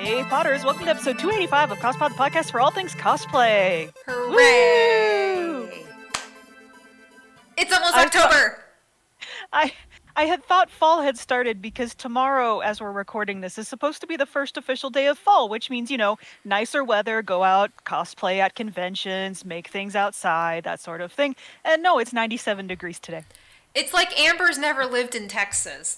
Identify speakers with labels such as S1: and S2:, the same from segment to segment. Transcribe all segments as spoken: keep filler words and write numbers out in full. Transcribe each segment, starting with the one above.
S1: Hey Potters, welcome to episode two eighty-five of Cospod, the podcast for all things cosplay.
S2: Hooray!
S1: Woo!
S2: It's almost
S1: I
S2: October!
S1: I I had thought fall had started because tomorrow, as we're recording this, is supposed to be the first official day of fall, which means, you know, nicer weather, go out, cosplay at conventions, make things outside, that sort of thing. And no, it's ninety-seven degrees today.
S2: It's like Amber's never lived in Texas.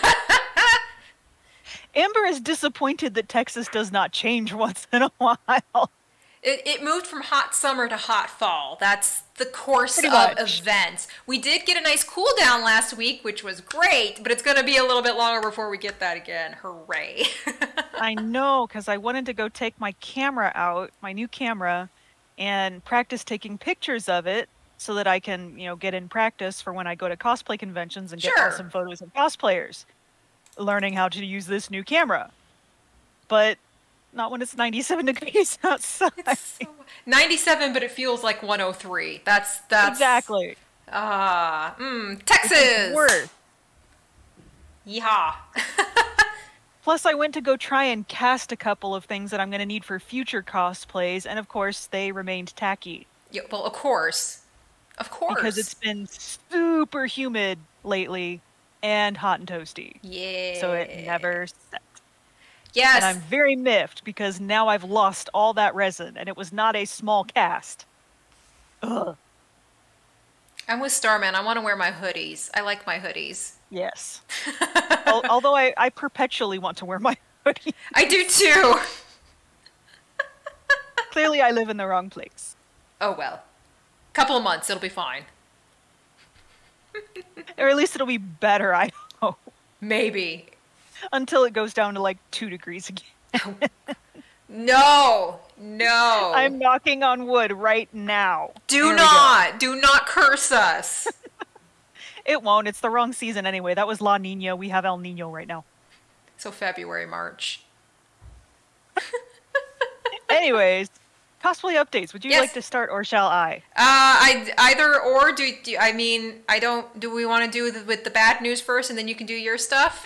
S1: Amber is disappointed that Texas does not change once in a while.
S2: It, it moved from hot summer to hot fall. That's the course
S1: Pretty
S2: of
S1: much.
S2: events. We did get a nice cool down last week, which was great, but it's going to be a little bit longer before we get that again. Hooray.
S1: I know, because I wanted to go take my camera out, my new camera, and practice taking pictures of it so that I can, you know, get in practice for when I go to cosplay conventions and get
S2: Sure.
S1: awesome photos of cosplayers, learning how to use this new camera. But not when it's ninety-seven degrees outside.
S2: It's so, ninety-seven, but it feels like one oh three. That's, that's...
S1: Exactly.
S2: Ah, uh, mm,
S1: It's
S2: Texas!
S1: worse.
S2: Yeehaw.
S1: Plus, I went to go try and cast a couple of things that I'm going to need for future cosplays, and of course, they remained tacky.
S2: Yeah, well, of course. Of course.
S1: Because it's been super humid lately and hot and toasty.
S2: Yeah.
S1: So it never set.
S2: Yes.
S1: And I'm very miffed because now I've lost all that resin, and it was not a small cast. Ugh.
S2: I'm with Starman. I want to wear my hoodies. I like my hoodies.
S1: Yes. Al- Although I, I perpetually want to wear my hoodie.
S2: I do too.
S1: Clearly, I live in the wrong place.
S2: Oh well. Couple of months, it'll be fine.
S1: Or at least it'll be better, I hope.
S2: Maybe.
S1: Until it goes down to like two degrees again.
S2: No. No.
S1: I'm knocking on wood right now.
S2: Do
S1: There we go.
S2: not. Do not curse us.
S1: It won't. It's the wrong season anyway. That was La Nina. We have El Nino right now.
S2: So February, March.
S1: Anyways, cosplay updates. Would you
S2: Yes.
S1: like to start or shall I?
S2: Uh, I either or do, do I mean I don't. Do we want to do the, with the bad news first, and then you can do your stuff?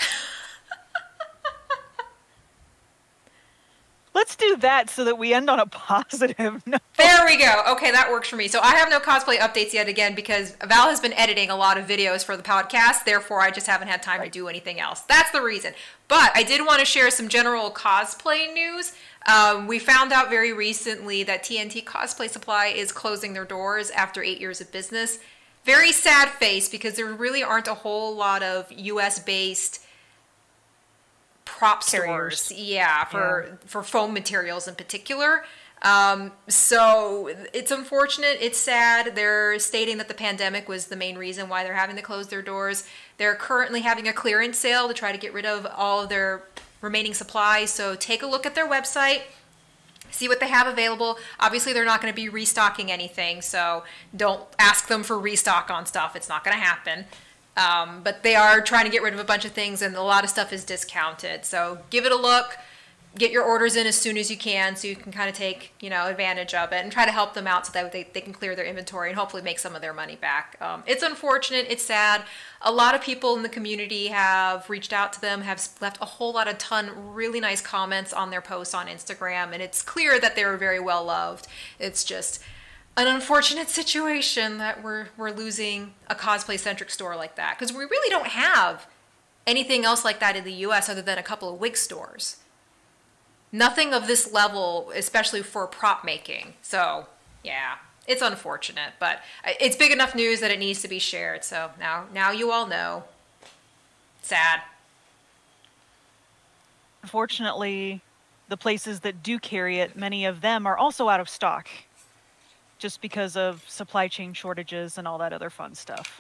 S1: Let's do that so that we end on a positive note.
S2: There we go. Okay, that works for me. So I have no cosplay updates yet again because Val has been editing a lot of videos for the podcast. Therefore, I just haven't had time to do anything else. That's the reason. But I did want to share some general cosplay news. Um, we found out very recently that T N T Cosplay Supply is closing their doors after eight years of business. Very sad face because there really aren't a whole lot of U S-based prop
S1: Carriers.
S2: stores, yeah, for for foam materials in particular. Um, so it's unfortunate. It's sad. They're stating that the pandemic was the main reason why they're having to close their doors. They're currently having a clearance sale to try to get rid of all of their remaining supplies. So take a look at their website. See what they have available. Obviously, they're not going to be restocking anything, so don't ask them for restock on stuff. It's not going to happen. Um, but they are trying to get rid of a bunch of things, and a lot of stuff is discounted. So give it a look. Get your orders in as soon as you can so you can kind of take, you know, advantage of it and try to help them out so that they, they can clear their inventory and hopefully make some of their money back. Um, it's unfortunate. It's sad. A lot of people in the community have reached out to them, have left a whole lot of ton really nice comments on their posts on Instagram, and it's clear that they were very well loved. It's just an unfortunate situation that we're we're losing a cosplay centric store like that because we really don't have anything else like that in the U S other than a couple of wig stores. Nothing of this level, especially for prop making. So yeah, it's unfortunate, but it's big enough news that it needs to be shared. So now now you all know. Sad.
S1: Unfortunately, the places that do carry it, many of them are also out of stock. Just because of supply chain shortages and all that other fun stuff.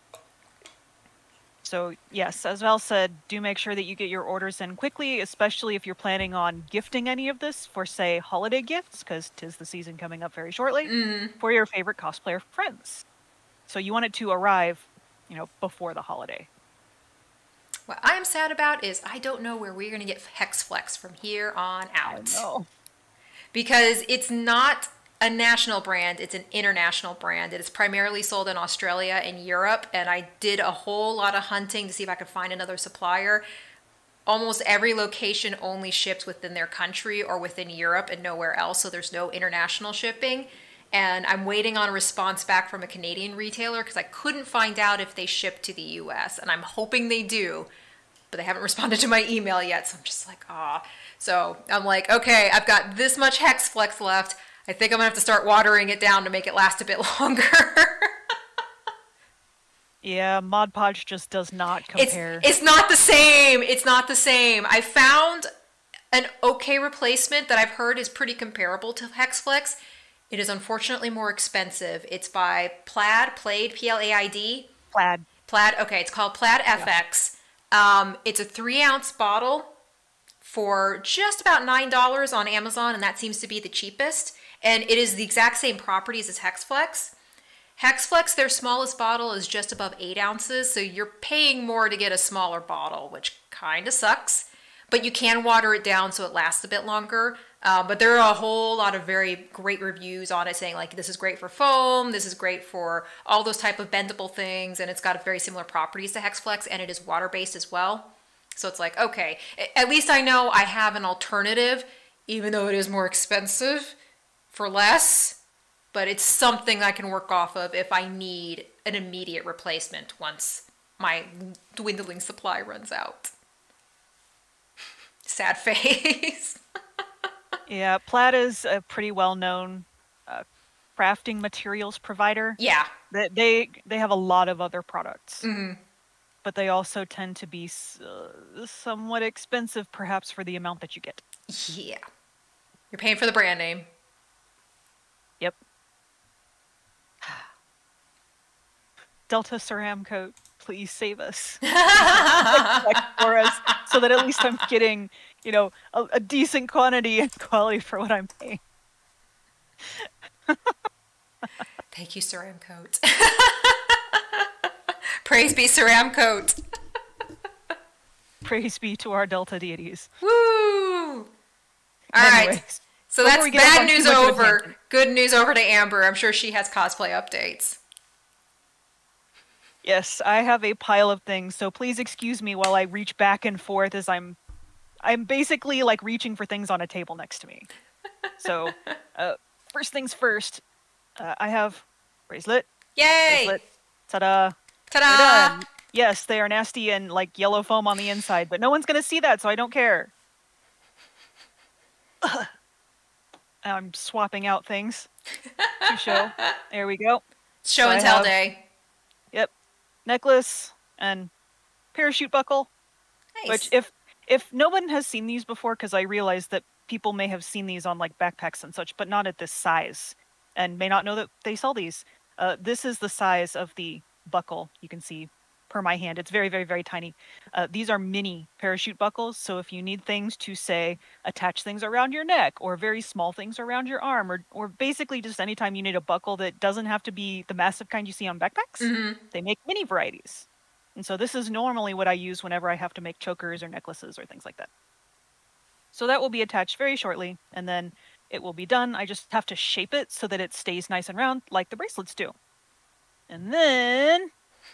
S1: So yes, as Val said, do make sure that you get your orders in quickly, especially if you're planning on gifting any of this for, say, holiday gifts, because 'tis the season coming up very shortly,
S2: Mm-hmm.
S1: for your favorite cosplayer friends. So you want it to arrive, you know, before the holiday.
S2: What I am sad about is I don't know where we're going to get Hexflex from here on out.
S1: No.
S2: Because it's not a national brand, it's an international brand. It is primarily sold in Australia and Europe, and I did a whole lot of hunting to see if I could find another supplier. almost every location only ships within their country or within Europe and nowhere else, so there's no international shipping. And I'm waiting on a response back from a Canadian retailer because I couldn't find out if they ship to the U S, and I'm hoping they do, but they haven't responded to my email yet, so I'm just like, ah. So I'm like, okay, I've got this much Hexflex left. I think I'm gonna have to start watering it down to make it last a bit longer.
S1: Yeah, Mod Podge just does not
S2: It's,
S1: compare.
S2: it's not the same. It's not the same. I found an okay replacement that I've heard is pretty comparable to Hexflex. It is unfortunately more expensive. It's by Plaid, Plaid, P L A I D.
S1: Plaid.
S2: Plaid, okay, it's called Plaid F X. Um, it's a three ounce bottle for just about nine dollars on Amazon, and that seems to be the cheapest. And it is the exact same properties as Hexflex. Hexflex, their smallest bottle is just above eight ounces, so you're paying more to get a smaller bottle, which kind of sucks. But you can water it down so it lasts a bit longer. Uh, but there are a whole lot of very great reviews on it saying like this is great for foam, this is great for all those type of bendable things, and it's got very similar properties to Hexflex, and it is water-based as well. So it's like, okay, at least I know I have an alternative, even though it is more expensive, for less, but it's something I can work off of if I need an immediate replacement once my dwindling supply runs out. Sad face.
S1: Yeah, Plaid is a pretty well-known uh, crafting materials provider.
S2: Yeah.
S1: They, they they have a lot of other products,
S2: Mm-hmm.
S1: but they also tend to be uh, somewhat expensive, perhaps for the amount that you get.
S2: Yeah. You're paying for the brand name.
S1: Yep. Delta Ceram Coat, please save us. For us, so that at least I'm getting, you know, a, a decent quantity and quality for what I'm paying.
S2: Thank you, Ceram Coat. Praise be Ceram Coat.
S1: Praise be to our Delta deities.
S2: Woo! All right.
S1: Anyways,
S2: So
S1: before
S2: that's
S1: we get off
S2: bad
S1: on too
S2: news
S1: much of a
S2: over.
S1: tangent.
S2: Good news over to Amber. I'm sure she has cosplay updates.
S1: Yes, I have a pile of things, so please excuse me while I reach back and forth as I'm I'm basically like reaching for things on a table next to me. So, uh, first things first, uh, I have bracelet,
S2: Yay!
S1: bracelet, ta-da, they're
S2: Ta-da!
S1: done. Yes, they are nasty and like yellow foam on the inside, but no one's gonna see that, so I don't care. Ugh. I'm swapping out things to show. There we go.
S2: Show
S1: So
S2: and
S1: I
S2: tell
S1: have-
S2: day.
S1: Yep, necklace and parachute buckle.
S2: Nice.
S1: Which, if if no one has seen these before, because I realize that people may have seen these on like backpacks and such, but not at this size, and may not know that they sell these. Uh, this is the size of the buckle. You can see per my hand. It's very, very, very tiny. Uh, these are mini parachute buckles. So if you need things to say attach things around your neck or very small things around your arm, or or basically just anytime you need a buckle that doesn't have to be the massive kind you see on backpacks,
S2: Mhm.
S1: they make mini varieties. And so this is normally what I use whenever I have to make chokers or necklaces or things like that. So that will be attached very shortly, and then it will be done. I just have to shape it so that it stays nice and round like the bracelets do. And then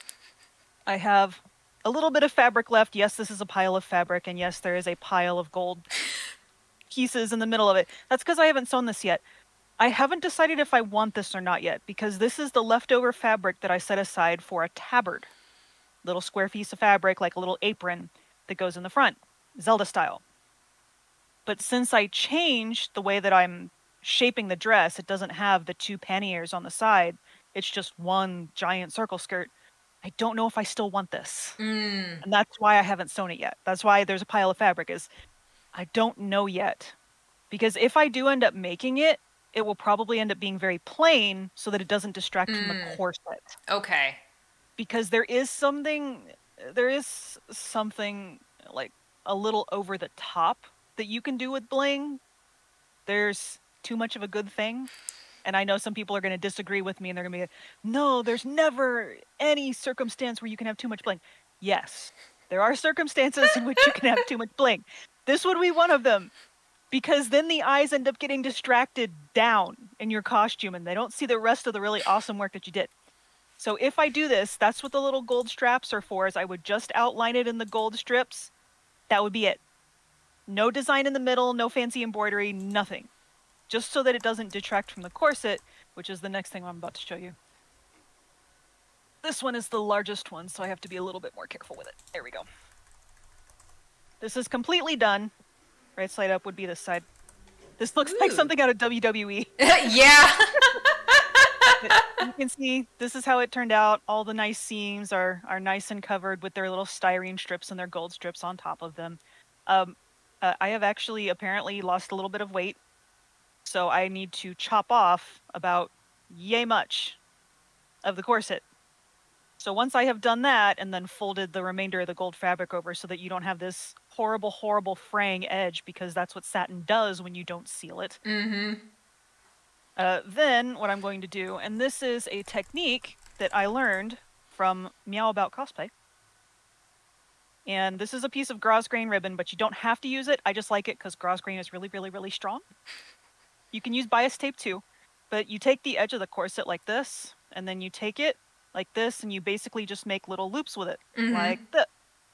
S1: I have a little bit of fabric left. Yes, this is a pile of fabric, and yes, there is a pile of gold pieces in the middle of it. That's because I haven't sewn this yet. I haven't decided if I want this or not yet, because this is the leftover fabric that I set aside for a tabard. Little square piece of fabric, like a little apron that goes in the front, Zelda style. But since I changed the way that I'm shaping the dress, it doesn't have the two panniers on the side. It's just one giant circle skirt. I don't know if I still want this.
S2: Mm.
S1: And that's why I haven't sewn it yet. That's why there's a pile of fabric, is I don't know yet. Because if I do end up making it, it will probably end up being very plain so that it doesn't distract from the
S2: Mm.
S1: corset.
S2: Okay.
S1: Because there is something, there is something like a little over the top that you can do with bling. There's too much of a good thing. And I know some people are going to disagree with me and they're going to be like, no, there's never any circumstance where you can have too much bling. Yes, there are circumstances in which you can have too much bling. This would be one of them. Because then the eyes end up getting distracted down in your costume and they don't see the rest of the really awesome work that you did. So if I do this, that's what the little gold straps are for, is I would just outline it in the gold strips That would be it. No design in the middle, no fancy embroidery, nothing. Just so that it doesn't detract from the corset, which is the next thing I'm about to show you. This one is the largest one, so I have to be a little bit more careful with it. There we go. This is completely done. Right side up would be this side. This looks Ooh. Like something out of W W E.
S2: Yeah.
S1: You can see this is how it turned out. All the nice seams are are nice and covered with their little styrene strips and their gold strips on top of them. Um, uh, I have actually apparently lost a little bit of weight, so I need to chop off about yay much of the corset. So once I have done that and then folded the remainder of the gold fabric over so that you don't have this horrible, horrible fraying edge, because that's what satin does when you don't seal it.
S2: Mm-hmm.
S1: Uh, then what I'm going to do, and this is a technique that I learned from Meow About Cosplay. And this is a piece of grosgrain ribbon, but you don't have to use it. I just like it because grosgrain is really, really, really strong. You can use bias tape too, but you take the edge of the corset like this, and then you take it like this, and you basically just make little loops with it, mm-hmm. like that.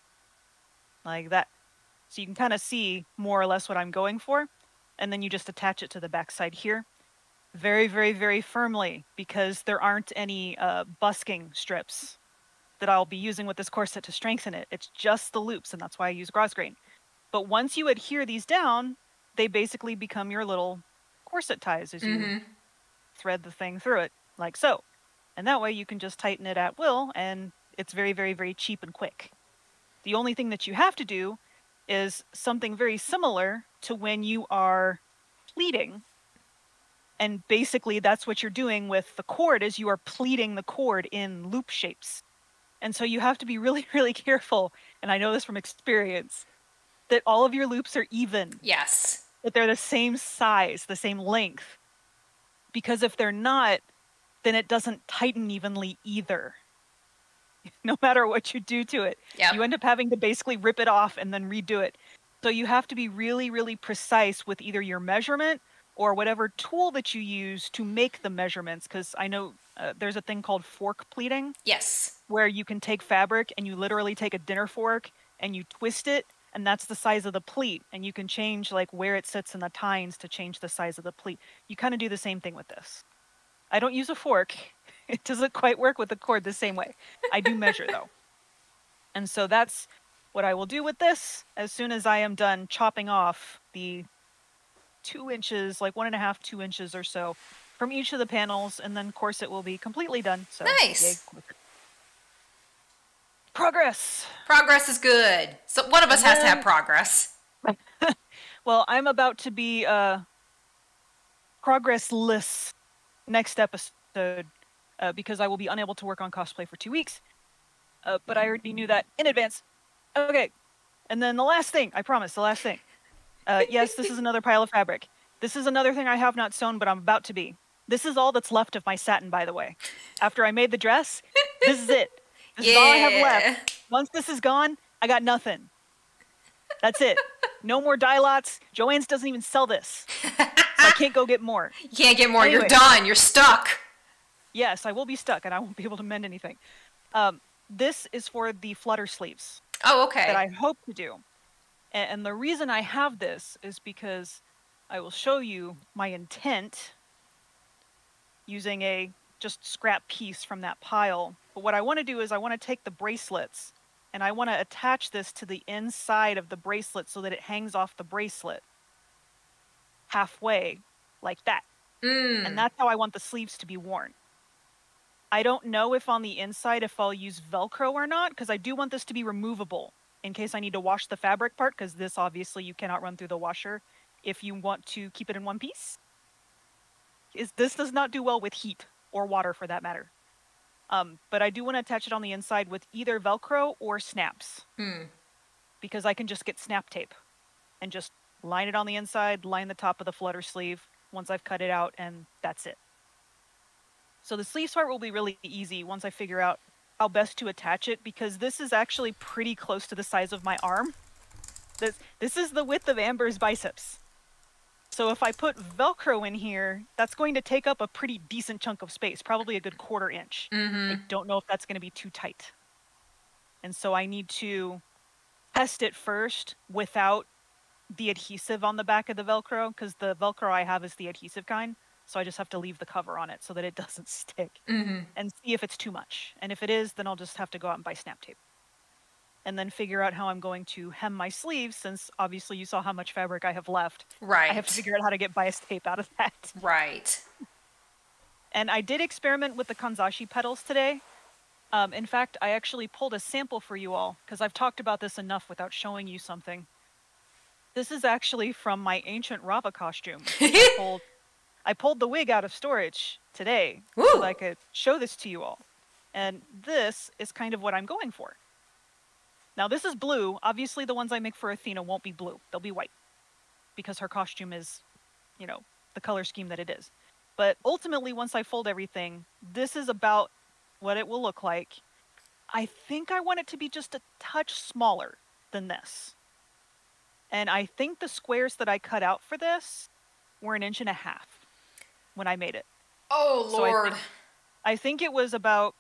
S1: Like that. So you can kind of see more or less what I'm going for, and then you just attach it to the back side here. Very, very, very firmly, because there aren't any uh, busking strips that I'll be using with this corset to strengthen it. It's just the loops, and that's why I use grosgrain. But once you adhere these down, they basically become your little corset ties as mm-hmm. you thread the thing through it, like so. And that way you can just tighten it at will, and it's very, very, very cheap and quick. The only thing that you have to do is something very similar to when you are pleating. And basically that's what you're doing with the cord, is you are pleating the cord in loop shapes. And so you have to be really, really careful, and I know this from experience, that all of your loops are even.
S2: Yes.
S1: That they're the same size, the same length. Because if they're not, then it doesn't tighten evenly either. No matter what you do to it.
S2: Yep.
S1: You end up having to basically rip it off and then redo it. So you have to be really, really precise with either your measurement or whatever tool that you use to make the measurements, because I know uh, there's a thing called fork pleating.
S2: Yes.
S1: Where you can take fabric and you literally take a dinner fork and you twist it, and that's the size of the pleat, and you can change like where it sits in the tines to change the size of the pleat. You kind of do the same thing with this. I don't use a fork. It doesn't quite work with the cord the same way. I do measure though. And so that's what I will do with this as soon as I am done chopping off the two inches, like one and a half, two inches or so from each of the panels, and then corset will be completely done. So
S2: nice.
S1: Yay. Progress.
S2: Progress is good. So one of us has to have progress.
S1: Well, I'm about to be uh, progressless next episode uh, because I will be unable to work on cosplay for two weeks. Uh, but I already knew that in advance. Okay. And then the last thing, I promise, the last thing. Uh, yes, this is another pile of fabric. This is another thing I have not sewn, but I'm about to be. This is all that's left of my satin, by the way. After I made the dress, this is it. This yeah. is all I have left. Once this is gone, I got nothing. That's it. No more dye lots. Joann's doesn't even sell this. So I can't go get more.
S2: You can't get more. Anyway, you're done. You're stuck.
S1: Yes, I will be stuck, and I won't be able to mend anything. Um, this is for the flutter sleeves.
S2: Oh, okay.
S1: That I hope to do. And, and the reason I have this is because I will show you my intent using a just scrap piece from that pile. But what I want to do is I want to take the bracelets and I want to attach this to the inside of the bracelet so that it hangs off the bracelet halfway like that.
S2: Mm.
S1: And that's how I want the sleeves to be worn. I don't know if on the inside if I'll use Velcro or not, because I do want this to be removable in case I need to wash the fabric part, because this obviously you cannot run through the washer if you want to keep it in one piece. Is this does not do well with heat or water for that matter. Um, but I do want to attach it on the inside with either Velcro or snaps.
S2: Hmm.
S1: Because I can just get snap tape and just line it on the inside, line the top of the flutter sleeve once I've cut it out, and that's it. So the sleeves part will be really easy once I figure out how best to attach it, because this is actually pretty close to the size of my arm. This, this is the width of Amber's biceps. So if I put Velcro in here, that's going to take up a pretty decent chunk of space, probably a good quarter inch.
S2: Mm-hmm.
S1: I don't know if that's going to be too tight. And so I need to test it first without the adhesive on the back of the Velcro, because the Velcro I have is the adhesive kind. So I just have to leave the cover on it so that it doesn't stick,
S2: Mm-hmm.
S1: and see if it's too much. And if it is, then I'll just have to go out and buy snap tape. And then figure out how I'm going to hem my sleeves, since obviously you saw how much fabric I have left. I have to
S2: Right.
S1: figure out how to get bias tape out of that.
S2: Right.
S1: And I did experiment with the Kanzashi petals today. Um, in fact, I actually pulled a sample for you all, because I've talked about this enough without showing you something. This is actually from my ancient Rava costume. which I, pulled, I pulled the wig out of storage today
S2: Woo!
S1: so that I could show this to you all. And this is kind of what I'm going for. Now this is blue. Obviously the ones I make for Athena won't be blue. They'll be white, because her costume is, you know, the color scheme that it is. But ultimately, once I fold everything, this is about what it will look like. I think I want it to be just a touch smaller than this. And I think the squares that I cut out for this were an inch and a half when I made it.
S2: Oh,
S1: So I
S2: Lord.
S1: think, I think it was about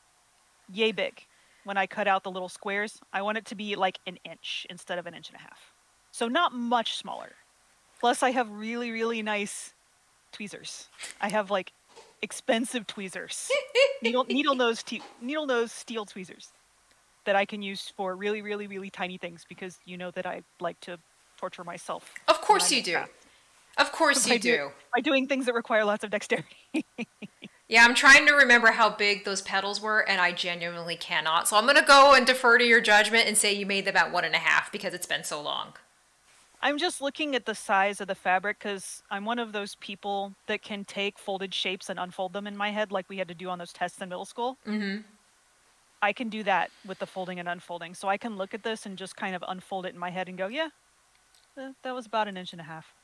S1: yay big when I cut out the little squares. I want it to be like an inch instead of an inch and a half. So not much smaller. Plus I have really, really nice tweezers. I have like expensive tweezers. needle, needle nose te- needle nose steel tweezers that I can use for really, really, really tiny things, because you know that I like to torture myself.
S2: Of course
S1: when I
S2: you
S1: make
S2: do.
S1: crafts.
S2: Of course
S1: By
S2: you
S1: do-
S2: do.
S1: By doing things that require lots of dexterity.
S2: Yeah, I'm trying to remember how big those petals were, and I genuinely cannot. So I'm going to go and defer to your judgment and say you made them about one and a half because it's been so long.
S1: I'm just looking at the size of the fabric, because I'm one of those people that can take folded shapes and unfold them in my head like we had to do on those tests in middle school.
S2: Mm-hmm.
S1: I can do that with the folding and unfolding. So I can look at this and just kind of unfold it in my head and go, yeah, th- that was about an inch and a half.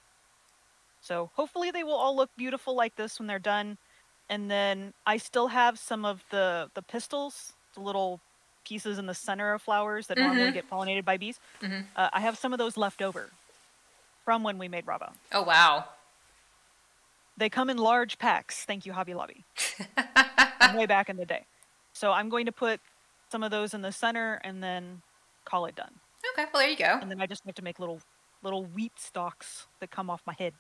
S1: So hopefully they will all look beautiful like this when they're done. And then I still have some of the, the pistils, the little pieces in the center of flowers that normally
S2: Mm-hmm.
S1: get pollinated by bees.
S2: Mm-hmm.
S1: Uh, I have some of those left over from when we made Rava.
S2: Oh, wow.
S1: They come in large packs. Thank you, Hobby Lobby. From way back in the day. So I'm going to put some of those in the center and then call it done.
S2: Okay, well, there you go.
S1: And then I just have to make little little wheat stalks that come off my head.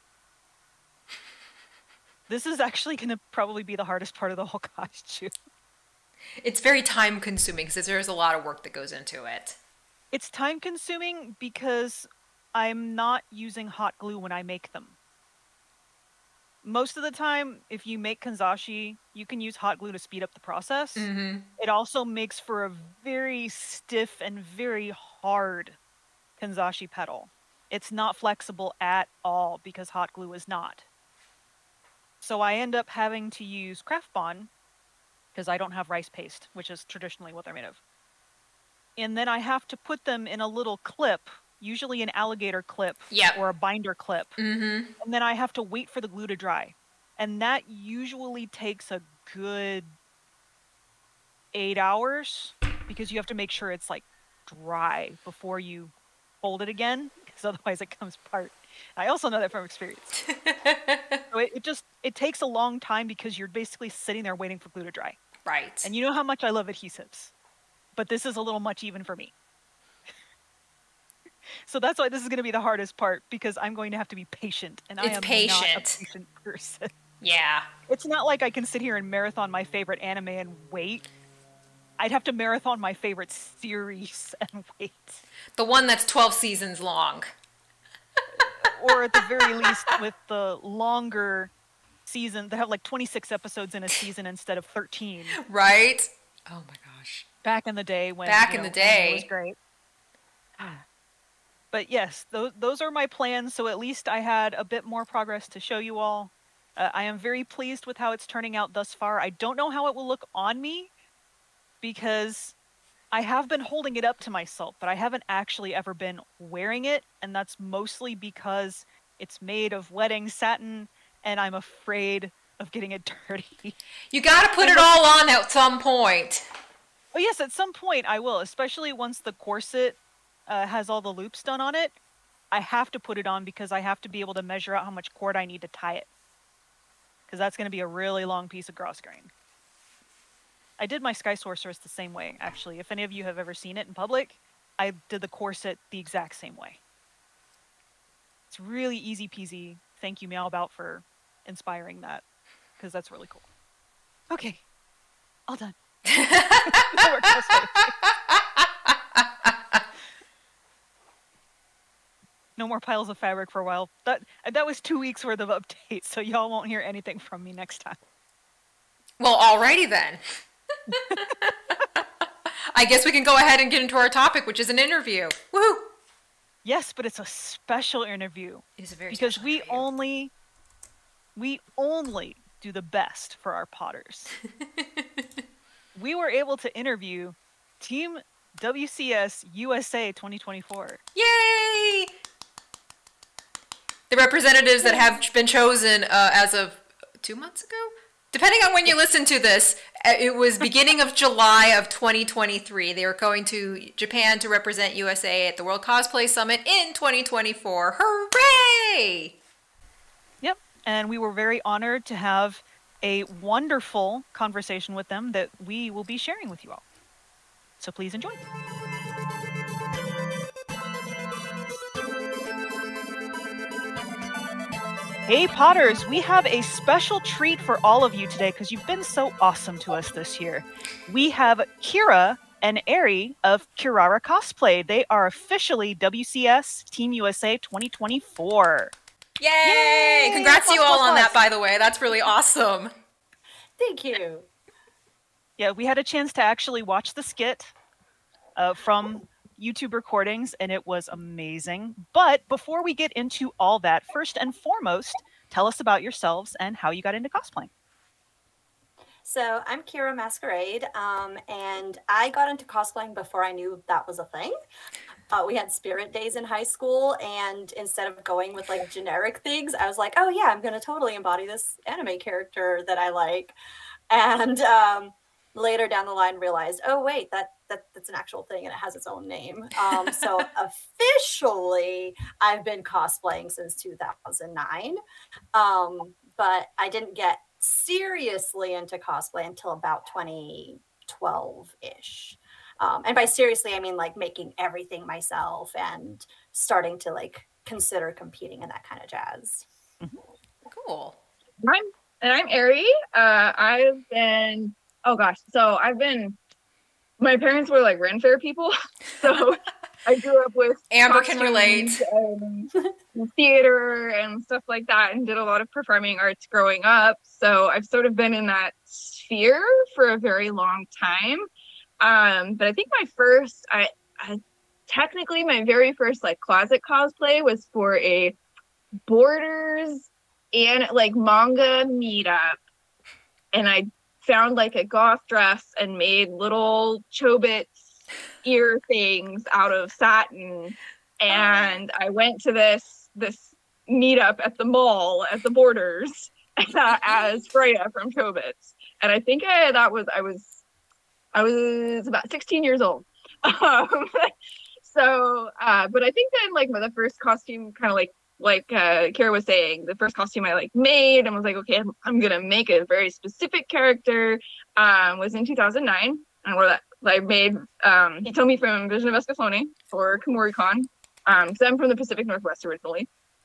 S1: This is actually going to probably be the hardest part of the whole costume.
S2: It's very time consuming because there's a lot of work that goes into it.
S1: It's time consuming because I'm not using hot glue when I make them. Most of the time, if you make kanzashi, you can use hot glue to speed up the process.
S2: Mm-hmm.
S1: It also makes for a very stiff and very hard kanzashi petal. It's not flexible at all because hot glue is not. So I end up having to use Craft Bond because I don't have rice paste, which is traditionally what they're made of. And then I have to put them in a little clip, usually an alligator clip
S2: Yep.
S1: or a binder clip.
S2: Mm-hmm.
S1: And then I have to wait for the glue to dry. And that usually takes a good eight hours because you have to make sure it's like dry before you fold it again, because otherwise it comes apart. I also know that from experience. So it, it just, it takes a long time because you're basically sitting there waiting for glue to dry.
S2: Right.
S1: And you know how much I love adhesives, but this is a little much even for me. So that's why this is going to be the hardest part, because I'm going to have to be patient, and I
S2: It's
S1: am not a
S2: patient.
S1: patient person.
S2: Yeah.
S1: It's not like I can sit here and marathon my favorite anime and wait. I'd have to marathon my favorite series and wait.
S2: The one that's twelve seasons long.
S1: Or at the very least with the longer season, they have like twenty-six episodes in a season instead of thirteen.
S2: Right? Oh my gosh.
S1: Back in the day when
S2: Back
S1: you
S2: in
S1: know,
S2: the
S1: anime
S2: day.
S1: was great. But yes, those those are my plans. So at least I had a bit more progress to show you all. Uh, I am very pleased with how it's turning out thus far. I don't know how it will look on me because I have been holding it up to myself, but I haven't actually ever been wearing it, and that's mostly because it's made of wedding satin, and I'm afraid of getting it dirty.
S2: You gotta put it all on at some point.
S1: Oh yes, at some point I will, especially once the corset uh, has all the loops done on it. I have to put it on because I have to be able to measure out how much cord I need to tie it. Because that's going to be a really long piece of gross grain. I did my Sky Sorceress the same way, actually. If any of you have ever seen it in public, I did the corset the exact same way. It's really easy peasy. Thank you, Meowbout, for inspiring that, because that's really cool. Okay, all done. No more cosplay. No more piles of fabric for a while. That that was two weeks worth of updates, so y'all won't hear anything from me next time.
S2: Well, alrighty then. I guess we can go ahead and get into our topic, which is an interview. Woohoo!
S1: Yes, but it's a special interview.
S2: It is a very
S1: because
S2: special
S1: we
S2: interview.
S1: only we only do the best for our potters. We were able to interview Team W C S U S A twenty twenty-four.
S2: Yay! The representatives that have been chosen uh, as of two months ago? Depending on when you listen to this, it was beginning of July of twenty twenty-three. They were going to Japan to represent U S A at the World Cosplay Summit in twenty twenty-four. Hooray!
S1: Yep, and we were very honored to have a wonderful conversation with them that we will be sharing with you all. So please enjoy. Hey Potters, we have a special treat for all of you today because you've been so awesome to us this year. We have Kira and Eri of Kirara Cosplay. They are officially W C S Team U S A twenty twenty-four.
S2: Yay!
S1: Yay!
S2: Congrats to you
S1: Plus,
S2: all
S1: plus,
S2: on that,
S1: plus.
S2: by the way. That's really awesome.
S3: Thank you.
S1: Yeah, we had a chance to actually watch the skit uh, from YouTube recordings, and it was amazing. But before we get into all that, first and foremost, tell us about yourselves and how you got into cosplaying.
S3: So I'm Kira Masquerade, um, and I got into cosplaying before I knew that was a thing. Uh, we had spirit days in high school, and instead of going with like generic things, I was like, oh yeah, I'm gonna totally embody this anime character that I like. And um, later down the line realized, oh wait, that, that that's an actual thing and it has its own name. Um, so officially, I've been cosplaying since two thousand nine, um, but I didn't get seriously into cosplay until about twenty twelve-ish. Um, and by seriously, I mean like making everything myself and starting to like consider competing and that kind of jazz.
S2: Cool.
S4: I'm and I'm Eri. Uh, I've been oh gosh, so I've been. My parents were like Ren Fair people, so I grew up with
S2: Amber can relate.
S4: and theater and stuff like that, and did a lot of performing arts growing up. So I've sort of been in that sphere for a very long time. Um, but I think my first, I, I technically my very first like closet cosplay was for a Borders and like manga meetup, and I found like a goth dress and made little Chobits ear things out of satin, and I went to this this meetup at the mall at the Borders as Freya from Chobits, and I think I, that was I was I was about sixteen years old. Um, so, uh, but I think then like the first costume, kind of like like uh, Kira was saying, the first costume I like made and was like, okay, I'm, I'm gonna make a very specific character. Um, was in two thousand nine, and what that I made um, Hitomi from Vision of Escaflowne for KomoriCon. Um, because I'm from the Pacific Northwest originally.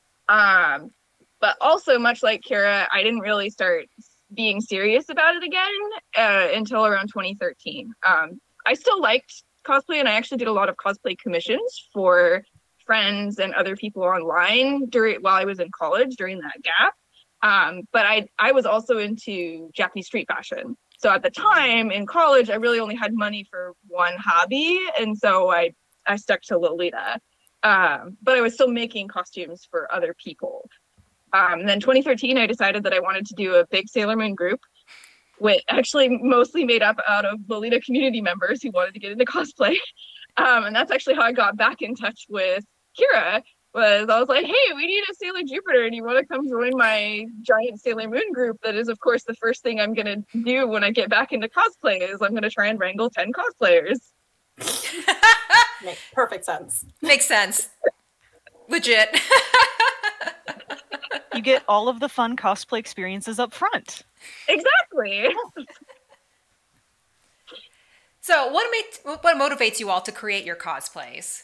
S4: Um, but also much like Kira, I didn't really start being serious about it again uh, until around twenty thirteen. Um, I still liked cosplay, and I actually did a lot of cosplay commissions for friends and other people online during while I was in college during that gap. Um, but I I was also into Japanese street fashion. So at the time in college, I really only had money for one hobby, and so I I stuck to Lolita. Um, but I was still making costumes for other people. Um, and then twenty thirteen, I decided that I wanted to do a big Sailor Moon group, with actually mostly made up out of Lolita community members who wanted to get into cosplay. Um, and that's actually how I got back in touch with Kira. Was I was like, hey, we need a Sailor Jupiter, and you want to come join my giant Sailor Moon group? That is, of course, the first thing I'm going to do when I get back into cosplay is I'm going to try and wrangle ten cosplayers.
S3: Makes perfect sense.
S2: Makes sense. Legit.
S1: You get all of the fun cosplay experiences up front.
S4: Exactly.
S2: So what makes, what motivates you all to create your cosplays?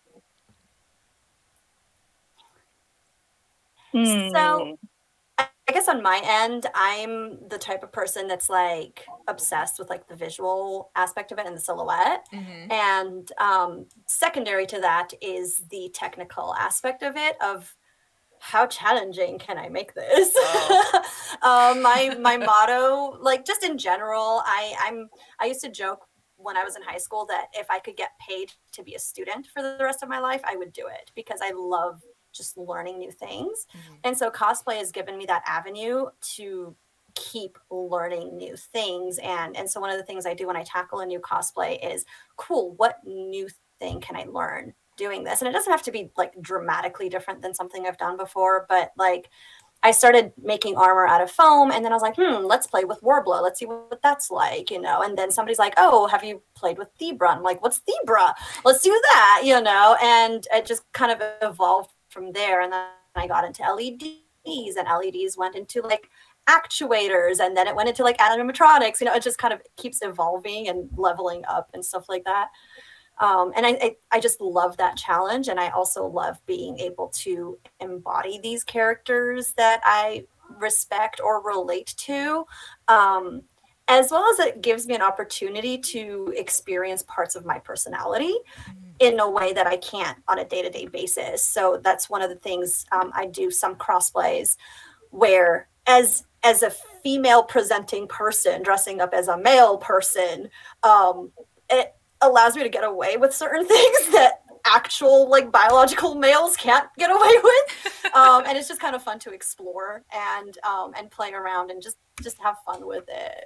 S4: Hmm.
S3: So I guess on my end, I'm the type of person that's like obsessed with like the visual aspect of it and the silhouette.
S2: Mm-hmm.
S3: And um, secondary to that is the technical aspect of it, of how challenging can I make this?
S2: Oh.
S3: um, my my motto, like just in general, I I'm I used to joke when I was in high school that if I could get paid to be a student for the rest of my life, I would do it, because I love just learning new things.
S2: Mm-hmm.
S3: And so cosplay has given me that avenue to keep learning new things. And and so one of the things I do when I tackle a new cosplay is, cool, what new thing can I learn doing this? And it doesn't have to be like dramatically different than something I've done before, but like I started making armor out of foam, and then I was like, hmm, let's play with Warbler. Let's see what that's like, you know? And then somebody's like, oh, have you played with Thebra? I'm like, what's Thebra? Let's do that, you know? And it just kind of evolved from there. And then I got into L E Ds, and L E Ds went into like actuators, and then it went into like animatronics. You know, it just kind of keeps evolving and leveling up and stuff like that. Um, and I, I, I just love that challenge. And I also love being able to embody these characters that I respect or relate to, um, as well as it gives me an opportunity to experience parts of my personality in a way that I can't on a day-to-day basis. So that's one of the things um, I do some crossplays where as as a female presenting person dressing up as a male person, um, it allows me to get away with certain things that actual like biological males can't get away with. Um, and it's just kind of fun to explore and um, and play around and just just have fun with it.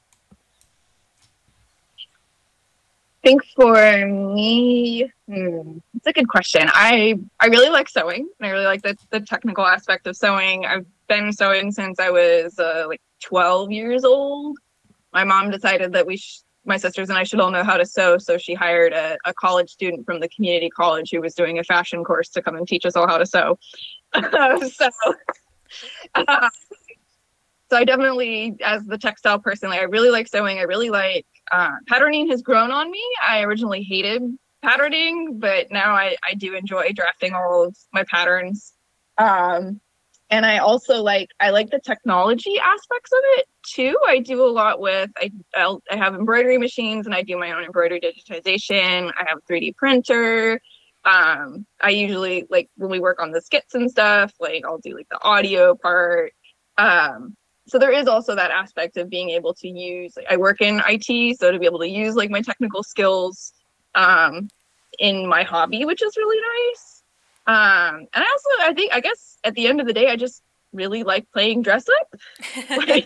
S4: I think for me, hmm, it's a good question. I I really like sewing, and I really like the, the technical aspect of sewing. I've been sewing since I was uh, like twelve years old. My mom decided that we, sh- my sisters and I should all know how to sew, so she hired a, a college student from the community college who was doing a fashion course to come and teach us all how to sew. so, uh, so I definitely, as the textile person, like I really like sewing. I really like uh, patterning. Has grown on me. I originally hated patterning, but now I, I do enjoy drafting all of my patterns. Um, and I also like, I like the technology aspects of it too. I do a lot with, I, I'll, I have embroidery machines, and I do my own embroidery digitization. I have a three D printer. Um, I usually, like when we work on the skits and stuff, like I'll do like the audio part. Um, So there is also that aspect of being able to use, like, I work in I T, so to be able to use like my technical skills um, in my hobby, which is really nice. Um, and I also, I think, I guess at the end of the day, I just really like playing dress up. Like,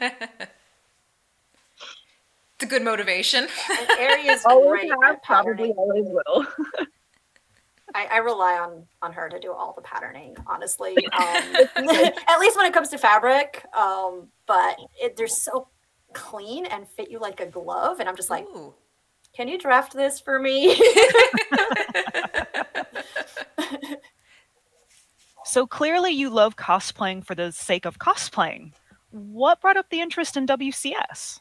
S2: it's a good motivation.
S3: And Ari's
S4: always
S3: great
S4: have,
S3: at
S4: probably
S3: patterning.
S4: always will.
S3: I, I rely on on her to do all the patterning, honestly. Um, at least when it comes to fabric. Um, but it, they're so clean and fit you like a glove, and I'm just like,
S2: Ooh.
S3: can you draft this for me?
S1: So clearly you love cosplaying for the sake of cosplaying. What brought up the interest in W C S?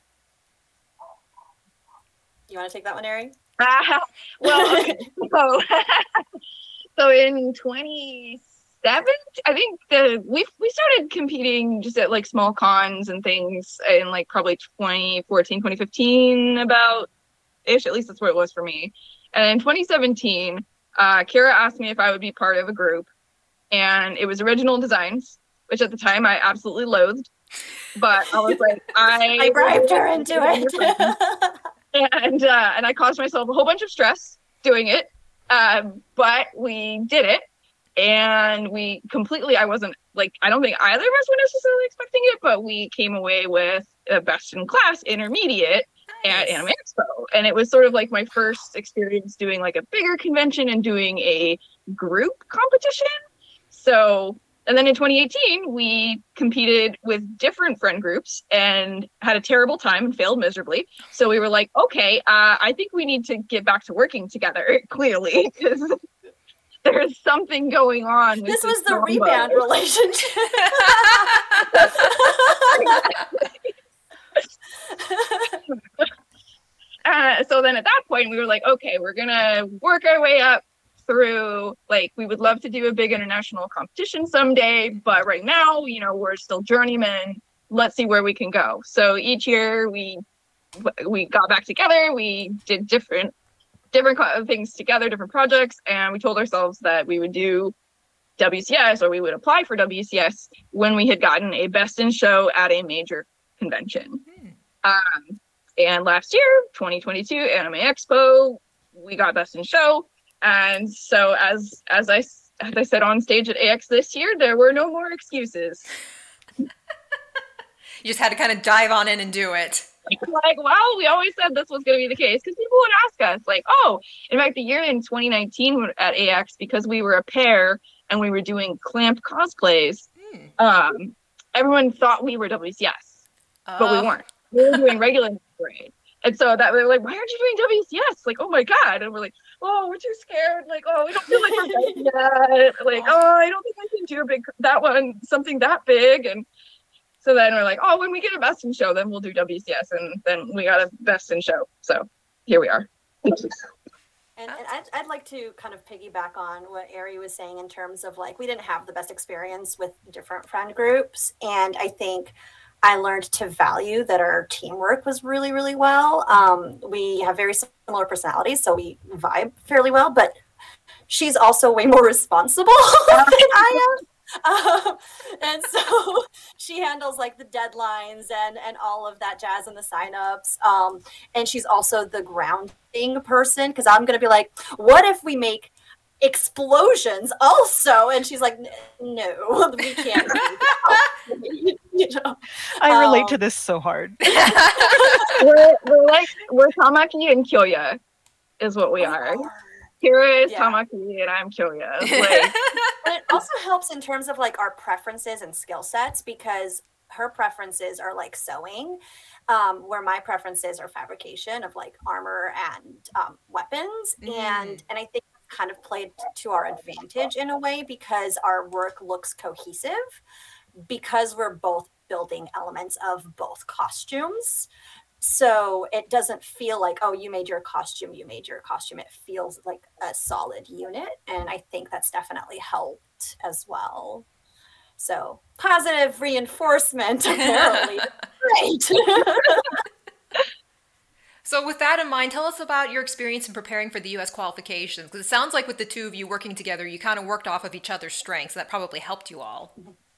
S3: You want to take that one, Ari?
S4: Uh, well, okay. so, so in twenty seventeen, I think the we we started competing just at like small cons and things in like probably twenty fourteen, twenty fifteen about ish. At least that's where it was for me. And in twenty seventeen, uh, Kira asked me if I would be part of a group, and it was Original Designs, which at the time I absolutely loathed. But I was like, I
S3: I bribed her into it.
S4: and uh, and I caused myself a whole bunch of stress doing it, um, but we did it, and we completely. I wasn't like I don't think either of us were necessarily expecting it, but we came away with a best in class intermediate
S2: Nice.
S4: at Anime Expo, and it was sort of like my first experience doing like a bigger convention and doing a group competition. So. And then in twenty eighteen, we competed with different friend groups and had a terrible time and failed miserably. So we were like, okay, uh, I think we need to get back to working together, clearly, because there's something going on. With
S3: This was the
S4: combo.
S3: rebound relationship.
S4: Uh, so then at that point, we were like, okay, we're going to work our way up through, like, we would love to do a big international competition someday, but right now, you know, we're still journeymen. Let's see where we can go. So each year we we got back together, we did different different things together, different projects, and we told ourselves that we would do W C S, or we would apply for W C S when we had gotten a best in show at a major convention. Hmm. Um, and last year, twenty twenty-two Anime Expo, we got best in show. And so as as I as I said on stage at A X this year, there were no more excuses.
S2: You just had to kind of dive on in and do it.
S4: Like, well, we always said this was going to be the case, because people would ask us, like, oh, in fact, the year in twenty nineteen at A X, because we were a pair and we were doing Clamp cosplays, hmm. um, everyone thought we were W C S, oh. but we weren't. We were doing regular grade. And so that we were like, why aren't you doing W C S? Like, oh my God. And we're like, oh, we're too scared. Like, oh, we don't feel like we're ready yet. Like, oh, I don't think I can do a big, that one, something that big. And so then we're like, oh, when we get a best in show, then we'll do W C S. And then we got a best in show. So here we are.
S3: And, and I'd, I'd like to kind of piggyback on what Ari was saying in terms of, like, we didn't have the best experience with different friend groups. And I think I learned to value that our teamwork was really, really well. Um, we have very similar personalities, so we vibe fairly well, but she's also way more responsible than I am. Um, and so she handles like the deadlines and, and all of that jazz and the signups. Um, and she's also the grounding person, because I'm going to be like, what if we make explosions also? And she's like, no, we can't do that. You know?
S1: I relate
S3: um,
S1: to this so hard.
S4: we're, we're like, we're Tamaki and Kyoya is what we are. Kira is yeah. Tamaki and I'm Kyoya. Like,
S3: but it also helps in terms of like our preferences and skill sets, because her preferences are like sewing, um, where my preferences are fabrication of like armor and um, weapons. Mm. And and I think it's kind of played to our advantage in a way, because our work looks cohesive, because we're both building elements of both costumes. So it doesn't feel like, oh, you made your costume, you made your costume. It feels like a solid unit. And I think that's definitely helped as well. So positive reinforcement, apparently. Great.
S2: So with that in mind, tell us about your experience in preparing for the U S qualifications. Because it sounds like with the two of you working together, you kind of worked off of each other's strengths. That probably helped you all.